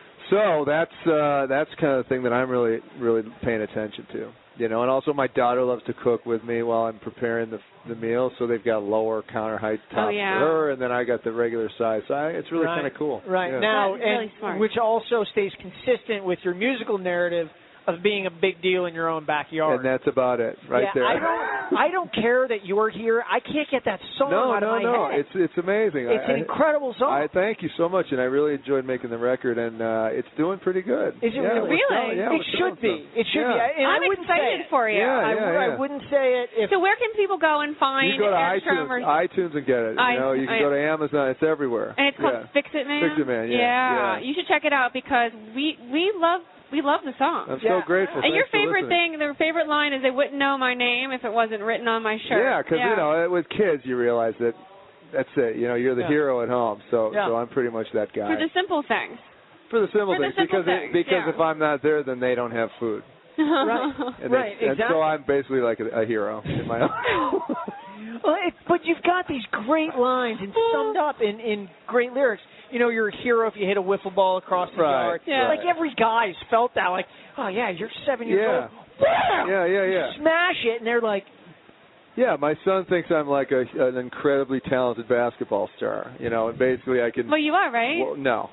H: So that's uh, that's kind of the thing that I'm really, really paying attention to. You know, and also my daughter loves to cook with me while I'm preparing the the meal, so they've got lower counter height tops
B: Oh, yeah.
H: for her, and then I got the regular size. So I, it's really
A: Right.
H: kind of cool.
A: Right.
H: Yeah.
A: Now,
B: That's really
A: and
B: smart.
A: which also stays consistent with your musical narrative of being a big deal in your own backyard.
H: And that's about it, right
A: yeah,
H: there.
A: I don't, I don't care that you're here. I can't get that song
H: no,
A: out
H: no,
A: of my
H: no.
A: head.
H: It's it's amazing.
A: It's
H: I,
A: an incredible song.
H: I thank you so much, and I really enjoyed making the record, and uh, it's doing pretty good.
A: Is it
H: yeah,
A: really?
H: we're selling- yeah,
A: it
H: we're
A: should
H: selling
A: be.
H: some.
A: It should
H: yeah.
A: be. I- And
B: I'm
A: I wouldn't say
B: excited
A: it.
B: for you.
H: Yeah,
A: I,
H: yeah,
A: w- I
H: yeah.
A: wouldn't say it if.
B: So where can people go and find
H: You go to
B: Airstrom
H: iTunes,
B: or
H: iTunes and get it. You
B: I-
H: know, you can
B: I-
H: go to Amazon. It's everywhere.
B: and it's called
H: yeah.
B: Fix It Man?
H: Fix It Man, yeah, yeah.
B: You should check it out because we we love we love the song.
H: I'm
A: Yeah.
H: so grateful.
B: And your
H: Thanks for
B: favorite
H: listening.
B: thing, their favorite line is they wouldn't know my name if it wasn't written on my shirt.
H: Yeah, because you know, with kids, you realize that that's it. You know, you're the
A: Yeah.
H: hero at home. So,
A: Yeah.
H: so I'm pretty much that guy.
B: For the simple things.
H: For the simple
B: for the
H: things,
B: simple
H: because
B: things,
H: it, because
B: yeah.
H: if I'm not there, then they don't have food.
A: Right.
H: And
A: Right,
H: it's- And
A: exactly.
H: so I'm basically like a, a hero in my own.
A: Well, it, but you've got these great lines and summed up in, in great lyrics. You know, you're a hero if you hit a wiffle ball across the
H: Right,
A: yard.
B: yeah.
A: Like every guy's felt that. Like, oh yeah, you're seven years
H: Yeah.
A: old. Wham!
H: Yeah, yeah, yeah.
A: Smash it, and they're like,
H: Yeah, my son thinks I'm like a, an incredibly talented basketball star. You know, and basically I can.
B: Well, you are, right?
H: Well, no.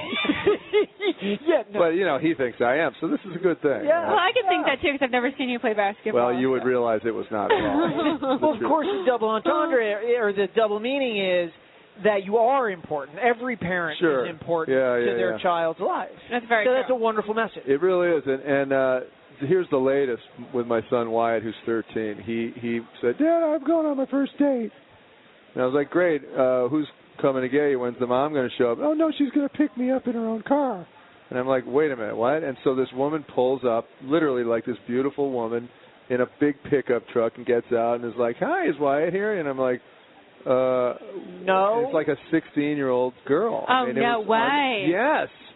A: yeah, no.
H: But you know, he thinks I am, so this is a good thing.
A: Yeah.
B: Well, I can think that too because I've never seen you play basketball.
H: Well, you would realize it was not at all.
A: well, of course, the double entendre or the double meaning is that you are important. Every parent
H: Sure.
A: is important
H: Yeah,
A: to
H: yeah,
A: their
H: yeah.
A: child's life.
B: That's very
A: so
B: true.
A: that's a wonderful message.
H: It really is, and, and uh, here's the latest with my son Wyatt, who's thirteen. He he said, "Dad, I'm going on my first date," and I was like, "Great. Uh, who's coming to get you? When's the mom going to show up?" "Oh no, she's going to pick me up in her own car." And I'm like, "Wait a minute, what?" And so this woman pulls up, literally like this beautiful woman in a big pickup truck, and gets out and is like, "Hi, is Wyatt here?" And I'm like, Uh,
A: no.
H: It's like a sixteen-year-old girl.
B: Oh,
H: I mean, it
B: no
H: was
B: way.
H: Un- yes.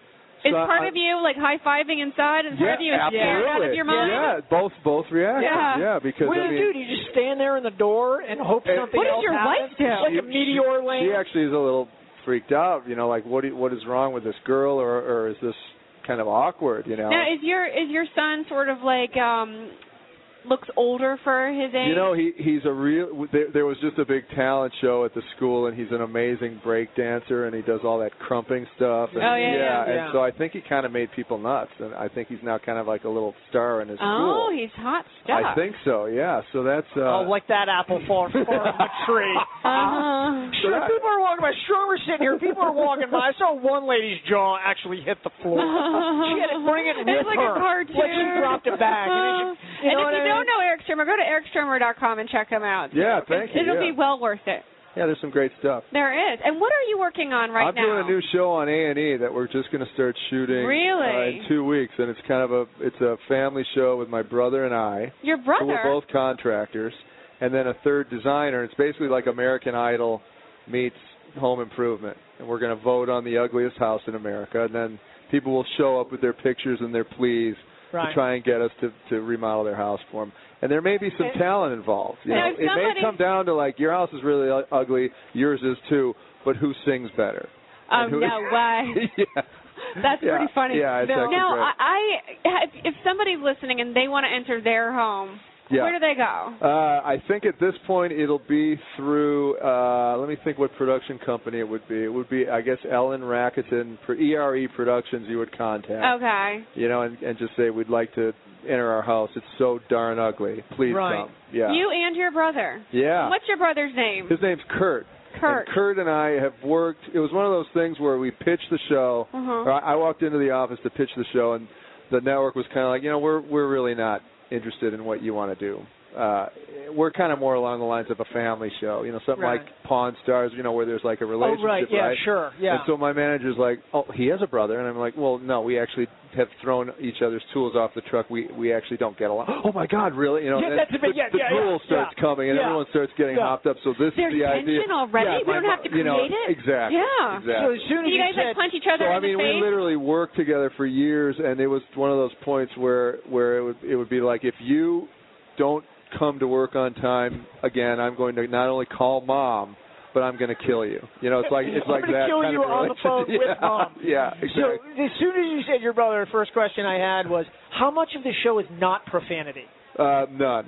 B: Is
H: So
B: part
H: I,
B: of you like high-fiving inside and part
H: yeah,
B: of you is
H: absolutely.
B: scared out of your mind?
H: Yeah, both both react.
B: Yeah.
H: yeah because
A: What do
H: I
A: you
H: mean,
A: do? Do you just stand there in the door and hope
H: Hey,
A: something
B: what does
A: else
B: your
A: happens?
B: wife do?
A: Like a meteor
H: she,
A: lands?
H: she actually is a little freaked out. You know, like what do you, what is wrong with this girl, or or is this kind of awkward? You know.
B: Now, is your is your son sort of like um looks older for his age?
H: You know, he he's a real. There, there was just a big talent show at the school, and he's an amazing break dancer, and he does all that crumping stuff. And,
B: Oh, yeah, yeah.
H: And
A: Yeah.
H: so I think he kind of made people nuts, and I think he's now kind of like a little star in his
B: Oh,
H: school.
B: he's hot stuff.
H: I think so. Yeah. So that's. Uh,
A: oh, like that apple falling from the tree.
B: Uh-huh.
A: Sure, people are walking by. Sure, we're sitting here. People are walking by. I saw one lady's jaw actually hit the floor. She had to bring it with
B: It's like
A: her.
B: a cartoon.
A: Like she dropped it back. And, it just, you
B: and
A: know
B: if
A: what
B: you
A: I
B: don't
A: mean?
B: know Eric Stromer, go to eric stromer dot com and check him out.
H: Yeah, thank
B: It-
H: you.
B: It'll
H: yeah.
B: be well worth it.
H: Yeah, there's some great stuff.
B: There is. And what are you working on right
H: I'm
B: now?
H: doing a new show on A and E that we're just going to start shooting
B: Really?
H: uh, in two weeks, and it's kind of a it's a family show with my brother and I.
B: Your
H: So
B: brother?
H: we're both contractors, and then a third designer. It's basically like American Idol meets Home Improvement, and we're going to vote on the ugliest house in America, and then people will show up with their pictures and their pleas
A: Right.
H: to try and get us to, to remodel their house for them. And there may be some
A: And-
H: talent involved. You
B: Now,
H: know,
B: if
H: it may
B: somebody-
H: come down to like your house is really u- ugly, yours is too, but who sings better?
B: Oh,
H: And who-
B: no way.
H: yeah.
B: That's
H: Yeah,
B: pretty funny.
H: yeah, it's
B: now,
H: actually
B: now
H: great.
B: I, I, if somebody's listening and they want to enter their home,
H: Yeah.
B: where do they go?
H: Uh, I think at this point it'll be through. Uh, let me think what production company it would be. It would be, I guess, Ellen Rakuten, for E R E Productions. You would contact.
B: Okay.
H: You know, and, and just say we'd like to enter our house. It's so darn ugly. Please
A: Right.
H: come. Yeah.
B: You and your brother.
H: yeah.
B: What's your brother's name?
H: His name's Kurt.
B: Kurt.
H: And Kurt and I have worked. It was one of those things where we pitched the show.
B: Uh-huh.
H: Or I I walked into the office to pitch the show, and the network was kind of like, you know, we're we're really not interested in what you want to do. Uh, we're kind of more along the lines of a family show, you know, something
A: Right.
H: like Pawn Stars, you know, where there's like a
A: Oh,
H: relationship,
A: right. Yeah,
H: right?
A: sure. Yeah.
H: And so my manager's like, oh, he has a brother, and I'm like, well, no, we actually have thrown each other's tools off the truck. We we actually don't get along. Oh my God, really? You know,
A: Yeah,
H: and
A: that's a bit-
H: the,
A: yeah,
H: the
A: yeah,
H: drool
A: yeah,
H: starts
A: yeah.
H: coming, and
A: Yeah.
H: everyone starts getting
A: Yeah.
H: hopped up. So this
B: There's
H: is the idea.
B: tension already?
H: Yeah,
B: We
H: my
B: don't
H: mo-
B: have to
H: you know,
B: create it?
H: Exactly.
B: Yeah.
H: Exactly.
A: So as soon as
B: Do you guys
A: said,
B: like punch each other
H: So I
B: in
H: mean,
B: the face?
H: we literally worked together for years, and it was one of those points where where it would it would be like, if you don't come to work on time again, I'm going to not only call mom, but I'm going to kill you. You know, it's like it's
A: I'm
H: like
A: gonna
H: that
A: kill
H: kind
A: you
H: of
A: on the phone
H: relationship.
A: with
H: yeah,
A: mom.
H: Yeah, exactly.
A: So as soon as you said your brother, the first question I had was, how much of the show is not profanity?
H: uh, none.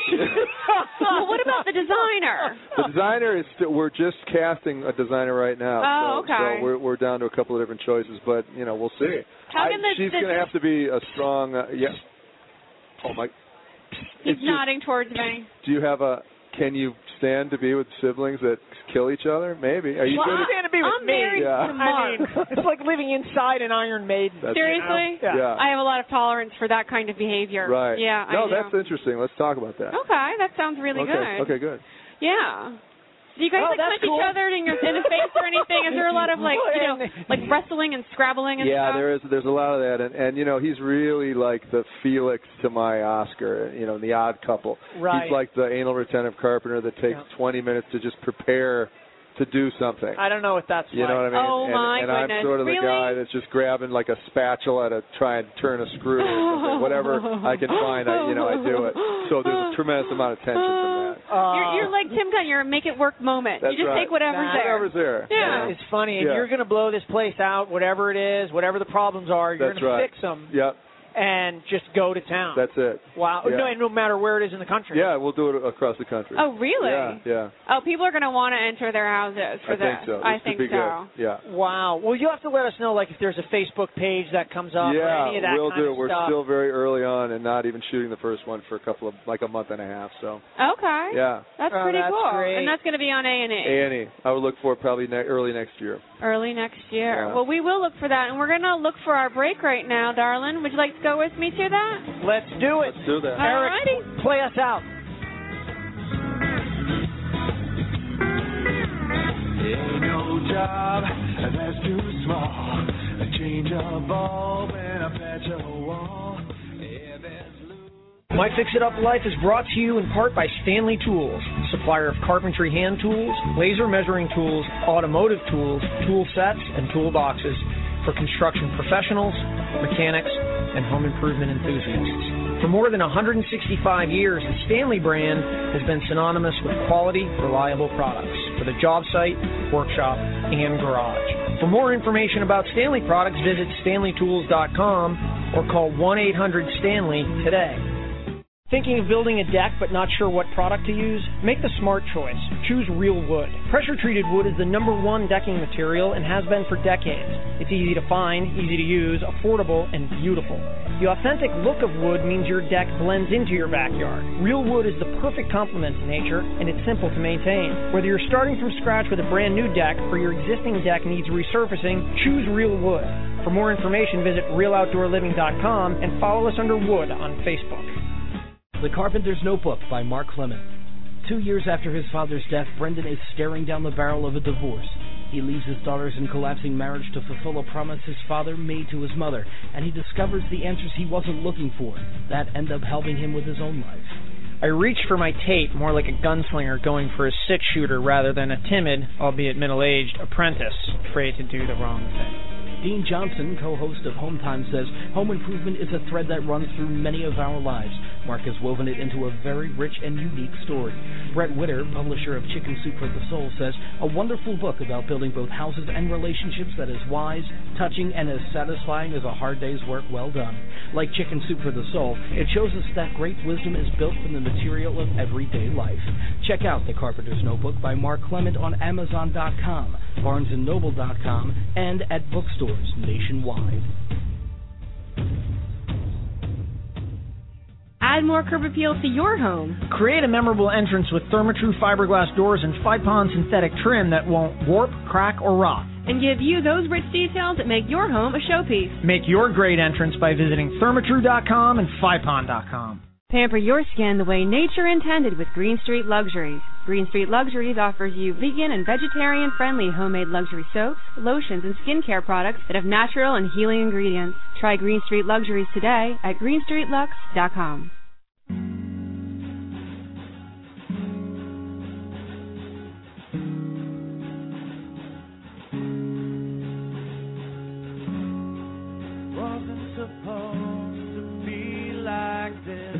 B: Well, what about the designer?
H: The designer is still, we're just casting a designer right now.
B: Oh,
H: so,
B: okay.
H: So we're we're down to a couple of different choices, but you know, we'll see.
B: How
H: I-
B: can the-
H: she's
B: the-
H: going to have to be a strong. Uh, yeah. Oh my.
B: He's
H: It's just-
B: nodding towards me.
H: Do you have a? Can you stand to be with siblings that kill each other? Maybe. Are you
A: Well,
H: good?
A: I'm
H: at-
A: going to be with
B: I'm
A: me.
B: married
H: Yeah.
B: to
A: I
B: Mark.
A: mean, it's like living inside an Iron Maiden.
H: That's-
B: Seriously?
A: Yeah.
H: Yeah.
B: I have a lot of tolerance for that kind of behavior.
H: Right.
B: Yeah,
H: No,
B: I do.
H: that's interesting. Let's talk about that.
B: Okay, that sounds really
H: okay.
B: good.
H: Okay. Good.
B: Yeah. Do you guys
A: Oh,
B: like
A: that's
B: punch
A: cool.
B: each other in, your, in the face or anything? Is there a lot of like, you know,
A: Well,
B: like wrestling and scrabbling and
H: Yeah,
B: stuff?
H: there is. There's a lot of that, and and you know, he's really like the Felix to my Oscar. You know, in The Odd Couple.
A: Right.
H: He's like the anal retentive carpenter that takes
A: Yeah.
H: twenty minutes to just prepare to do something.
A: I don't know what that's
H: You
A: like.
H: know what I mean?
B: Oh,
H: and,
B: my
H: and I'm
B: goodness.
H: sort of the
B: Really?
H: guy that's just grabbing like a spatula to try and turn a screw or something. Whatever I can find, I you know, I do it. So there's a tremendous amount of tension from that.
A: Uh,
B: You're, you're like Tim Gunn. You're a make it work moment.
H: That's
B: you just
H: right.
B: take whatever's
A: Nah,
B: there.
H: Whatever's there.
B: Yeah.
A: It's funny. If
H: Yeah.
A: you're going to blow this place out, whatever it is, whatever the problems are, you're
H: That's
A: going
H: right.
A: to fix them
H: Yep.
A: and just go to town.
H: That's it.
A: wow.
H: Yeah.
A: No, and no matter where it is in the country.
H: Yeah, we'll do it across the country.
B: Oh, really?
H: Yeah, yeah.
B: Oh, people are going to want to enter their houses for
H: I
B: this.
H: think so.
B: I
H: This
B: think
H: could be
B: so.
H: good. Yeah.
A: Wow. Well, you'll have to let us know, like, if there's a Facebook page that comes up or
H: yeah,
A: any of that
H: we'll
A: kind
H: do.
A: of
H: We're
A: stuff.
H: still very early on and not even shooting the first one for a couple of like a month and a half. So
B: Okay.
H: yeah,
B: That's
A: Oh,
B: pretty
A: that's
B: cool.
A: great.
B: And that's going to be on A and E
H: A and E. I would look for it probably ne- early next year.
B: early next year.
H: Yeah.
B: Well, we will look for that, and we're going to look for our break right now, darling. Would you like to go with me to that?
A: Let's do it.
H: Let's do that.
A: Eric,
B: Alrighty.
A: play us out.
C: Ain't no job that's too small. A change of bulb and a patch of wall. If it's loose.
A: My Fix It Up Life is brought to you in part by Stanley Tools, supplier of carpentry hand tools, laser measuring tools, automotive tools, tool sets, and toolboxes. for construction professionals, mechanics, and home improvement enthusiasts. For more than one hundred sixty-five years, the Stanley brand has been synonymous with quality, reliable products for the job site, workshop, and garage. For more information about Stanley products, visit stanley tools dot com or call one eight hundred Stanley today. Thinking of building a deck but not sure what product to use? Make the smart choice. Choose Real Wood. Pressure-treated wood is the number one decking material and has been for decades. It's easy to find, easy to use, affordable, and beautiful. The authentic look of wood means your deck blends into your backyard. Real Wood is the perfect complement to nature, and it's simple to maintain. Whether you're starting from scratch with a brand new deck or your existing deck needs resurfacing, choose Real Wood. For more information, visit real outdoor living dot com and follow us under Wood on Facebook.
E: The Carpenter's Notebook by Mark Clement. Two years after his father's death, Brendan is staring down the barrel of a divorce. He leaves his daughters in collapsing marriage to fulfill a promise his father made to his mother, and he discovers the answers he wasn't looking for that end up helping him with his own life.
A: I reached for my tape more like a gunslinger going for a six-shooter rather than a timid, albeit middle-aged, apprentice afraid to do the wrong thing.
E: Dean Johnson, co-host of Home Time, says home improvement is a thread that runs through many of our lives. Mark has woven it into a very rich and unique story. Brett Witter, publisher of Chicken Soup for the Soul, says a wonderful book about building both houses and relationships that is wise, touching, and as satisfying as a hard day's work well done. Like Chicken Soup for the Soul, it shows us that great wisdom is built from the material of everyday life. Check out The Carpenter's Notebook by Mark Clement on amazon dot com, barnes and noble dot com, and at bookstores nationwide.
F: Add more curb appeal to your home.
A: Create a memorable entrance with Therma-Tru fiberglass doors and Fypon synthetic trim that won't warp, crack, or rot.
F: And give you those rich details that make your home a showpiece.
A: Make your great entrance by visiting therma tru dot com and fypon dot com.
F: Pamper your skin the way nature intended with Green Street Luxuries. Green Street Luxuries offers you vegan and vegetarian-friendly homemade luxury soaps, lotions, and skincare products that have natural and healing ingredients. Try Green Street Luxuries today at green street lux dot com.
C: Wasn't supposed to be like this.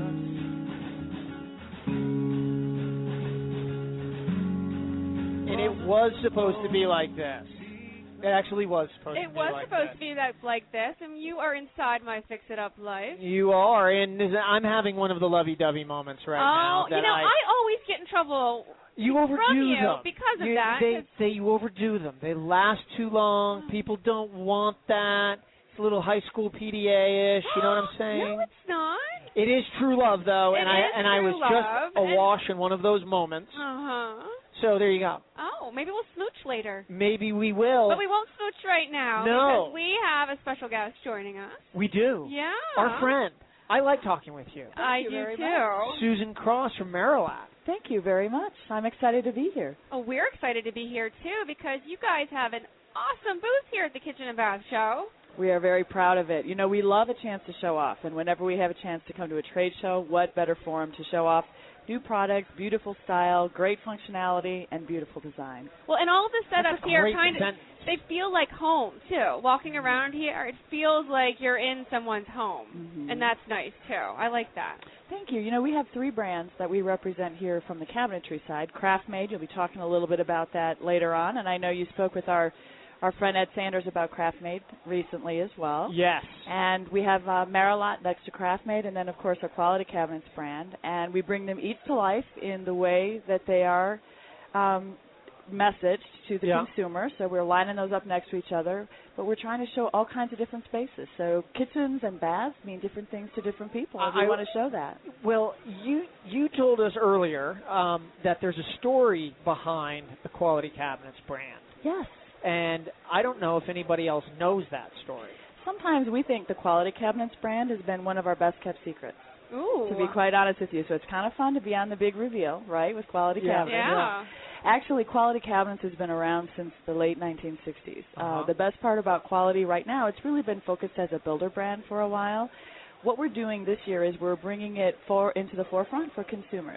I: And it was supposed to be like this. It actually was supposed
B: It
I: to be
B: was
I: like
B: supposed
I: this.
B: to be that like this, and you are inside my Fix It Up life.
I: You are, and I'm having one of the lovey-dovey moments right now.
B: Oh,
I: that
B: you know,
I: I,
B: I always get in trouble
I: you overdo
B: from you
I: them
B: because of
I: you,
B: that.
I: They,
B: 'cause-
I: they you overdo them. They last too long. People don't want that. It's a little high school P D A-ish. You know what I'm saying?
B: No, it's not.
I: It is true love, though,
B: It
I: and I
B: is
I: and I
B: true
I: was
B: love,
I: just awash in one of those moments.
B: Uh huh.
I: So there you go.
B: Oh, maybe we'll smooch later.
I: Maybe we will.
B: But we won't smooch right now.
I: No.
B: Because we have a special guest joining us.
I: We do.
B: Yeah.
I: Our friend. I like talking with you.
B: I
J: you
B: do
J: very
B: too.
J: much.
I: Susan Cross from Marilat.
J: Thank you very much. I'm excited to be here.
B: Oh, we're excited to be here too because you guys have an awesome booth here at the Kitchen and Bath Show.
J: We are very proud of it. You know, we love a chance to show off, and whenever we have a chance to come to a trade show, what better forum to show off new products, beautiful style, great functionality, and beautiful design.
B: Well, and all of the
I: That's
B: setups
I: a
B: here
I: great
B: kind of,
I: sentence.
B: they feel like home too. Walking around here, it feels like you're in someone's home,
J: Mm-hmm.
B: and that's nice too. I like that.
J: Thank you. You know, we have three brands that we represent here from the cabinetry side. Craftmade, you'll be talking a little bit about that later on, and I know you spoke with our our friend Ed Sanders about Craftmade recently as well.
I: Yes.
J: And we have uh, Marilat next to Craftmade, and then, of course, our Quality Cabinets brand. And we bring them each to life in the way that they are um, messaged to the
I: Yeah.
J: consumer. So we're lining those up next to each other. But we're trying to show all kinds of different spaces. So kitchens and baths mean different things to different people. And we
I: I-
J: want to show that.
I: Well, you you told us earlier um, that there's a story behind the Quality Cabinets brand.
J: Yes.
I: And I don't know if anybody else knows that story.
J: Sometimes we think the Quality Cabinets brand has been one of our best-kept secrets,
B: Ooh.
J: to be quite honest with you. So it's kind of fun to be on the big reveal, right, with Quality
I: Yeah.
J: Cabinets.
B: Yeah.
J: Actually, Quality Cabinets has been around since the late nineteen sixties.
I: Uh-huh.
J: Uh, the best part about Quality right now, it's really been focused as a builder brand for a while. What we're doing this year is we're bringing it for into the forefront for consumers.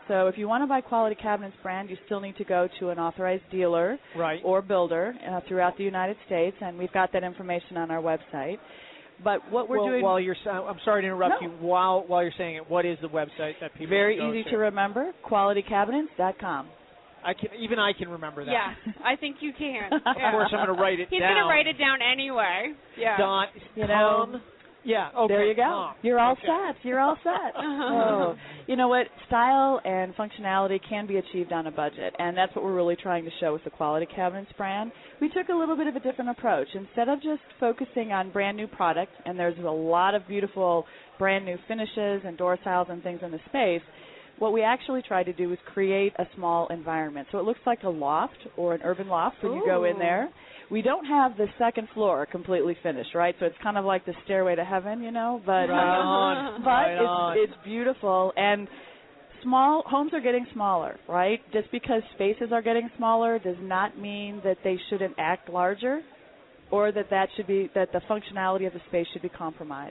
J: So if you want to buy Quality Cabinets brand, you still need to go to an authorized dealer
I: right.
J: or builder uh, throughout the United States, and we've got that information on our website. But what we're
I: well,
J: doing
I: while you're, I'm sorry to interrupt
J: no.
I: you. While while you're saying it, what is the website that people
J: very
I: can go
J: easy
I: to?
J: to remember? quality cabinets dot com.
I: I can even I can remember that.
B: Yeah, I think you can.
I: Of course, I'm going to write it
B: He's
I: down.
B: going to write it down anyway. Yeah.
I: Dot
J: you know.
I: com. Yeah. Okay.
J: There you go.
I: Com.
J: You're all
I: okay.
J: set. You're all set. oh. You know what? Style and functionality can be achieved on a budget, and that's what we're really trying to show with the Quality Cabinets brand. We took a little bit of a different approach. Instead of just focusing on brand new product, and there's a lot of beautiful brand new finishes and door styles and things in the space, what we actually tried to do was create a small environment. So it looks like a loft or an urban loft when
B: Ooh.
J: you go in there. We don't have the second floor completely finished, right? So it's kind of like the stairway to heaven, you know. But
I: right
J: um,
I: on.
J: but
I: right
J: it's
I: on.
J: it's beautiful, and small homes are getting smaller, right? Just because spaces are getting smaller does not mean that they shouldn't act larger, or that that should be that the functionality of the space should be compromised.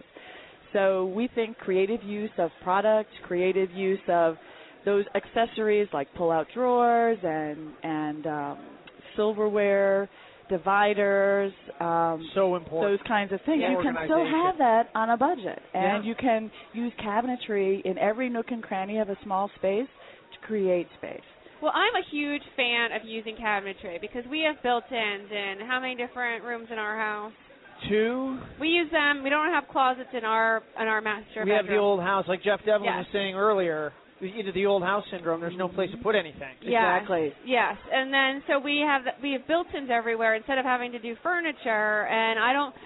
J: So we think creative use of product, creative use of those accessories like pull-out drawers and and um, silverware, dividers, um,
I: so important.
J: those kinds of things.
I: Yeah.
J: You can still have that on a budget, and
I: yeah.
J: you can use cabinetry in every nook and cranny of a small space to create space.
B: Well, I'm a huge fan of using cabinetry because we have built-ins in how many different rooms in our house?
I: Two.
B: We use them. We don't have closets in our in our master
I: We
B: bedroom.
I: have the old house, like Jeff Devlin
B: yes.
I: was saying earlier. Either the old house syndrome. There's no place to put anything.
B: Yes,
J: exactly.
B: Yes, and then so we have we have built-ins everywhere instead of having to do furniture. And I don't.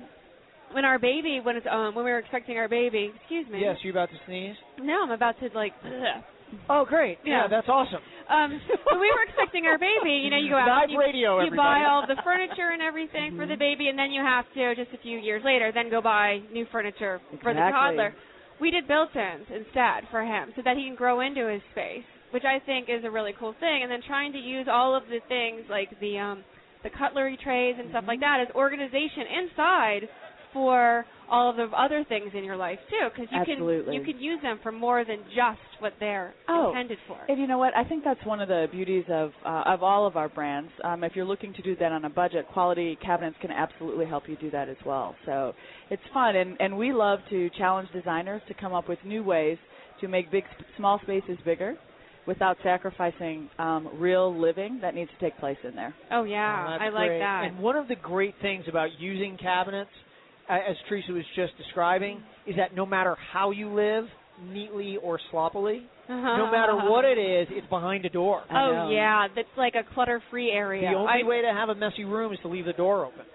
B: When our baby, when it's um, when we were expecting our baby, excuse me.
I: Yes, you about to sneeze?
B: No, I'm about to like. Ugh.
I: Oh, great!
B: Yeah.
I: Yeah, that's awesome.
B: Um, when we were expecting our baby, you know, you go out,
I: Live
B: and you,
I: radio,
B: you
I: everybody.
B: buy all the furniture and everything for the baby, and then you have to just a few years later then go buy new furniture for the
J: Exactly.
B: toddler. We did built-ins instead for him so that he can grow into his space, which I think is a really cool thing. And then trying to use all of the things like the um, the cutlery trays and stuff like that as organization inside for all of the other things in your life too, because you
J: Absolutely.
B: can you can use them for more than just what they're
J: Oh,
B: intended for.
J: And you know what? I think that's one of the beauties of uh, of all of our brands. Um, if you're looking to do that on a budget, Quality Cabinets can absolutely help you do that as well. So it's fun, and, and we love to challenge designers to come up with new ways to make big, small spaces bigger without sacrificing um, real living that needs to take place in there.
B: Oh yeah,
I: Oh, that's
B: I like
I: great.
B: that.
I: And one of the great things about using cabinets, uh, as Teresa was just describing, is that no matter how you live, neatly or sloppily,
B: Uh-huh.
I: no matter what it is, it's behind a door.
J: I
B: Oh
J: know.
B: yeah, that's like a clutter-free area.
I: The only
B: I,
I: way to have a messy room is to leave the door open.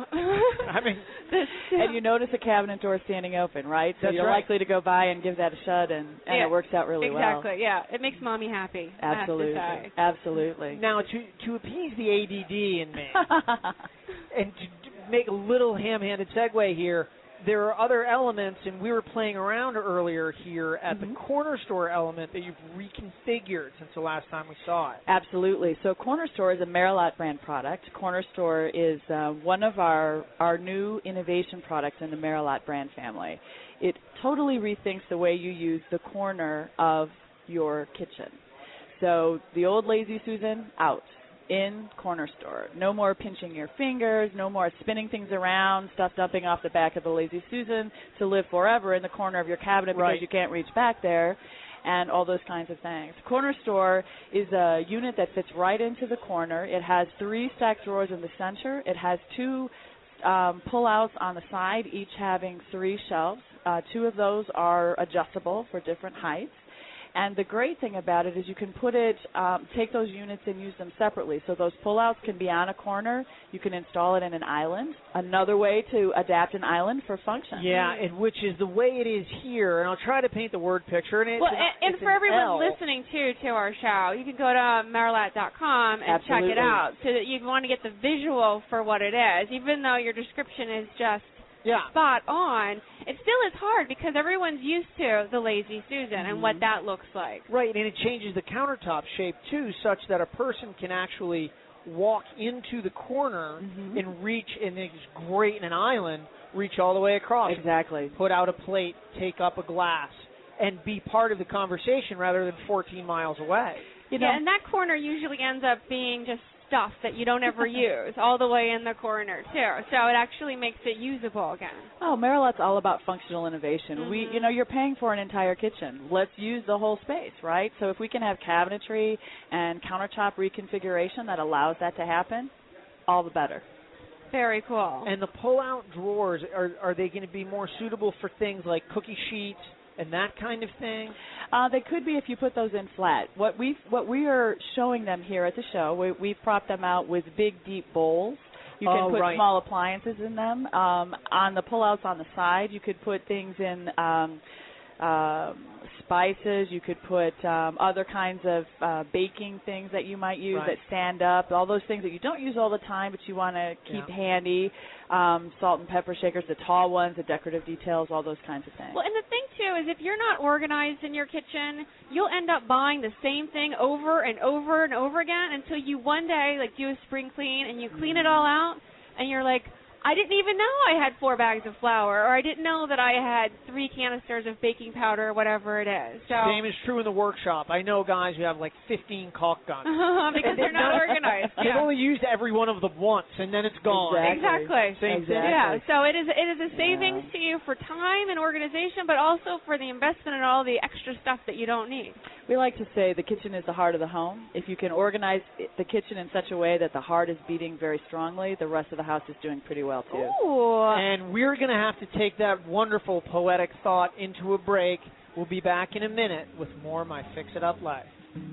I: I mean,
J: And you notice a cabinet door standing open, right? So
I: That's
J: you're
I: right.
J: likely to go by and give that a shut, and, and
B: Yeah,
J: it works out really well.
B: exactly. Yeah, it makes mommy happy. I have to
J: Absolutely.
B: say.
J: Absolutely.
I: now to to appease the A D D in me, and to d- make a little ham-handed segue here, there are other elements, and we were playing around earlier here at
J: Mhm.
I: the corner store element that you've reconfigured since the last time we saw it.
J: Absolutely. So Corner Store is a Merillat brand product. Corner Store is uh, one of our, our new innovation products in the Merillat brand family. It totally rethinks the way you use the corner of your kitchen. So the old Lazy Susan, out. In Corner Store. No more pinching your fingers, no more spinning things around, stuff dumping off the back of the Lazy Susan to live forever in the corner of your cabinet because
I: Right.
J: you can't reach back there, and all those kinds of things. Corner Store is a unit that fits right into the corner. It has three stacked drawers in the center. It has two um, pull-outs on the side, each having three shelves. Uh, two of those are adjustable for different heights. And the great thing about it is you can put it, um, take those units and use them separately. So those pullouts can be on a corner. You can install it in an island. Another way to adapt an island for function.
I: Yeah, and which is the way it is here, and I'll try to paint the word picture. And, it's
B: Well,
I: an,
B: and, and
I: it's
B: for
I: an
B: everyone
I: L.
B: listening too to our show, you can go to Merillat dot com and check
J: Absolutely.
B: it out, so that you want to get the visual for what it is. Even though your description is just
I: Yeah.
B: spot on, it still is hard because everyone's used to the Lazy Susan
J: Mm-hmm.
B: and what that looks like.
I: Right, and it changes the countertop shape, too, such that a person can actually walk into the corner
J: Mhm.
I: and reach, and it's great in an island, reach all the way across.
J: Exactly.
I: Put out a plate, take up a glass, and be part of the conversation rather than fourteen miles away.
B: You know, yeah, and that corner usually ends up being just stuff that you don't ever use all the way in the corner too. So it actually makes it usable again.
J: Oh, Merillat's all about functional innovation.
B: Mm-hmm.
J: We, you know, you're paying for an entire kitchen. Let's use the whole space, right? So if we can have cabinetry and countertop reconfiguration that allows that to happen, all the better.
B: Very cool.
I: And the pull-out drawers, are are they going to be more suitable for things like cookie sheets and that kind of thing?
J: Uh, they could be if you put those in flat. What we what we are showing them here at the show, we, we've propped them out with big, deep bowls. You can
I: oh,
J: put
I: right.
J: small appliances in them. Um, on the pullouts on the side, you could put things in um, uh, spices. You could put um, other kinds of uh, baking things that you might use
I: right.
J: that stand up, all those things that you don't use all the time but you want to keep
I: yeah.
J: handy. Um, salt and pepper shakers, the tall ones, the decorative details, all those kinds of things.
B: Well, and the thing, too, is if you're not organized in your kitchen, you'll end up buying the same thing over and over and over again until you one day, like, do a spring clean and you clean it all out, and you're like, I didn't even know I had four bags of flour, or I didn't know that I had three canisters of baking powder, or whatever it is. So
I: same is true in the workshop. I know guys who have like fifteen caulk guns
B: because they're not organized.
I: They've
B: yeah.
I: only used every one of them once, and then it's gone.
B: Exactly.
I: Same
J: exactly.
I: thing.
B: Yeah. So it is it is a savings
J: yeah.
B: to you for time and organization, but also for the investment and all the extra stuff that you don't need.
J: We like to say the kitchen is the heart of the home. If you can organize the kitchen in such a way that the heart is beating very strongly, the rest of the house is doing pretty well, too.
B: Ooh.
I: And we're going to have to take that wonderful poetic thought into a break. We'll be back in a minute with more My Fix It Up Life.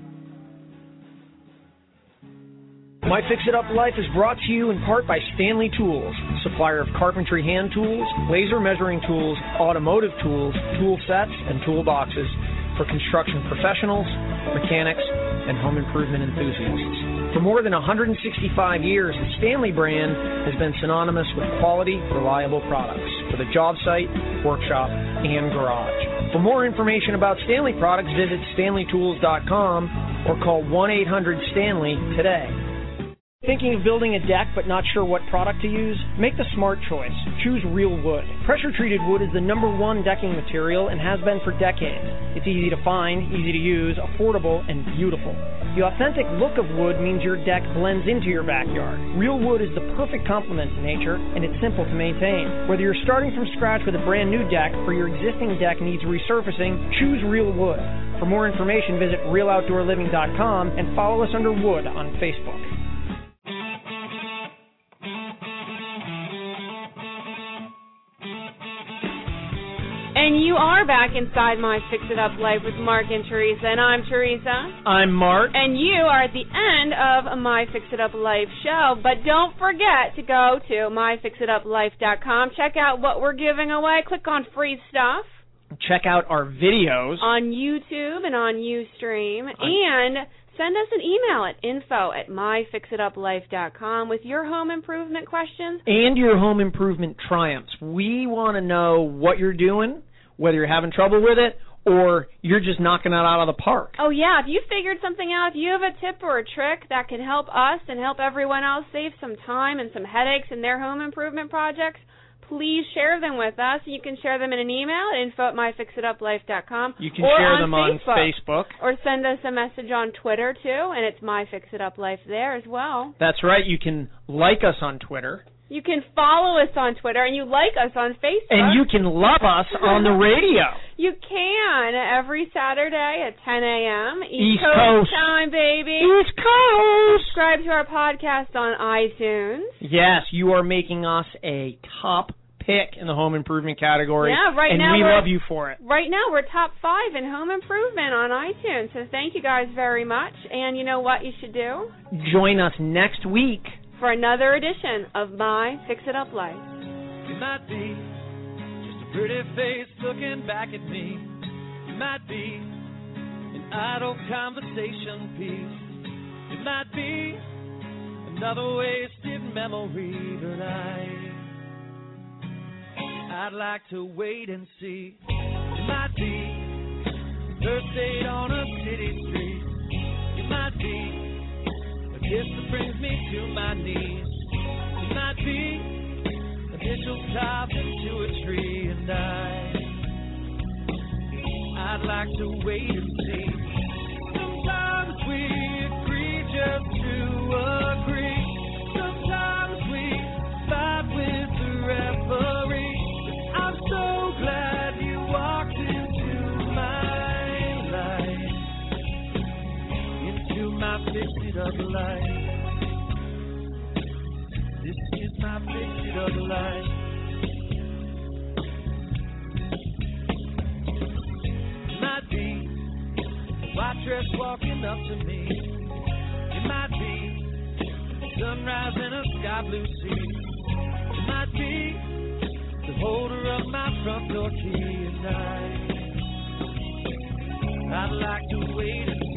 A: My Fix It Up Life is brought to you in part by Stanley Tools, supplier of carpentry hand tools, laser measuring tools, automotive tools, tool sets, and toolboxes for construction professionals, mechanics, and home improvement enthusiasts. For more than one hundred sixty-five years, the Stanley brand has been synonymous with quality, reliable products for the job site, workshop, and garage. For more information about Stanley products, visit stanley tools dot com or call one eight hundred Stanley today. Thinking of building a deck but not sure what product to use? Make the smart choice. Choose Real Wood. Pressure-treated wood is the number one decking material and has been for decades. It's easy to find, easy to use, affordable, and beautiful. The authentic look of wood means your deck blends into your backyard. Real Wood is the perfect complement to nature, and it's simple to maintain. Whether you're starting from scratch with a brand new deck or your existing deck needs resurfacing, choose Real Wood. For more information, visit real outdoor living dot com and follow us under Wood on Facebook.
B: And you are back inside My Fix It Up Life with Mark and Teresa, and I'm Teresa.
A: I'm Mark.
B: And you are at the end of My Fix It Up Life show, but don't forget to go to my fix it up life dot com, check out what we're giving away, click on free stuff.
A: Check out our videos.
B: On YouTube and on Ustream, on- and send us an email at info at my fix it up life dot com with your home improvement questions.
A: And your home improvement triumphs. We want to know what you're doing, whether you're having trouble with it or you're just knocking it out of the park.
B: Oh, yeah. If you figured something out, if you have a tip or a trick that can help us and help everyone else save some time and some headaches in their home improvement projects, please share them with us. You can share them in an email at info at my fix it up life dot com.
A: You can
B: or
A: share
B: on
A: them
B: Facebook,
A: on Facebook.
B: Or send us a message on Twitter, too, and it's My Fix It Up Life there as well.
A: That's right. You can like us on Twitter.
B: You can follow us on Twitter, and you like us on Facebook.
A: And you can love us on the radio.
B: You can every Saturday at ten a.m. East,
A: East
B: Coast,
A: Coast
B: time, baby.
A: East Coast.
B: Subscribe to our podcast on iTunes.
A: Yes, you are making us a top pick in the home improvement category.
B: Yeah, right
A: and
B: now
A: we
B: we're,
A: love you for it.
B: Right now we're top five in home improvement on iTunes. So thank you guys very much. And you know what you should do?
A: Join us next week
B: for another edition of My Fix It Up Life.
C: You might be just a pretty face looking back at me. You might be an idle conversation piece. You might be another wasted memory tonight. I'd like to wait and see. You might be first date on a city street. You might be a kiss that brings me to my knees. You might be initials carved into a tree, and I, I'd I'd like to wait and see. Sometimes we agree just to agree. Sometimes we fight with the referee. I'm so glad you walked into my life, into my fix-it-up life. This is my fix-it-up life. Might be a white dress walking up to me. It might be sunrise in a sky blue sea. It might be the holder of my front door key at night. I'd like to wait and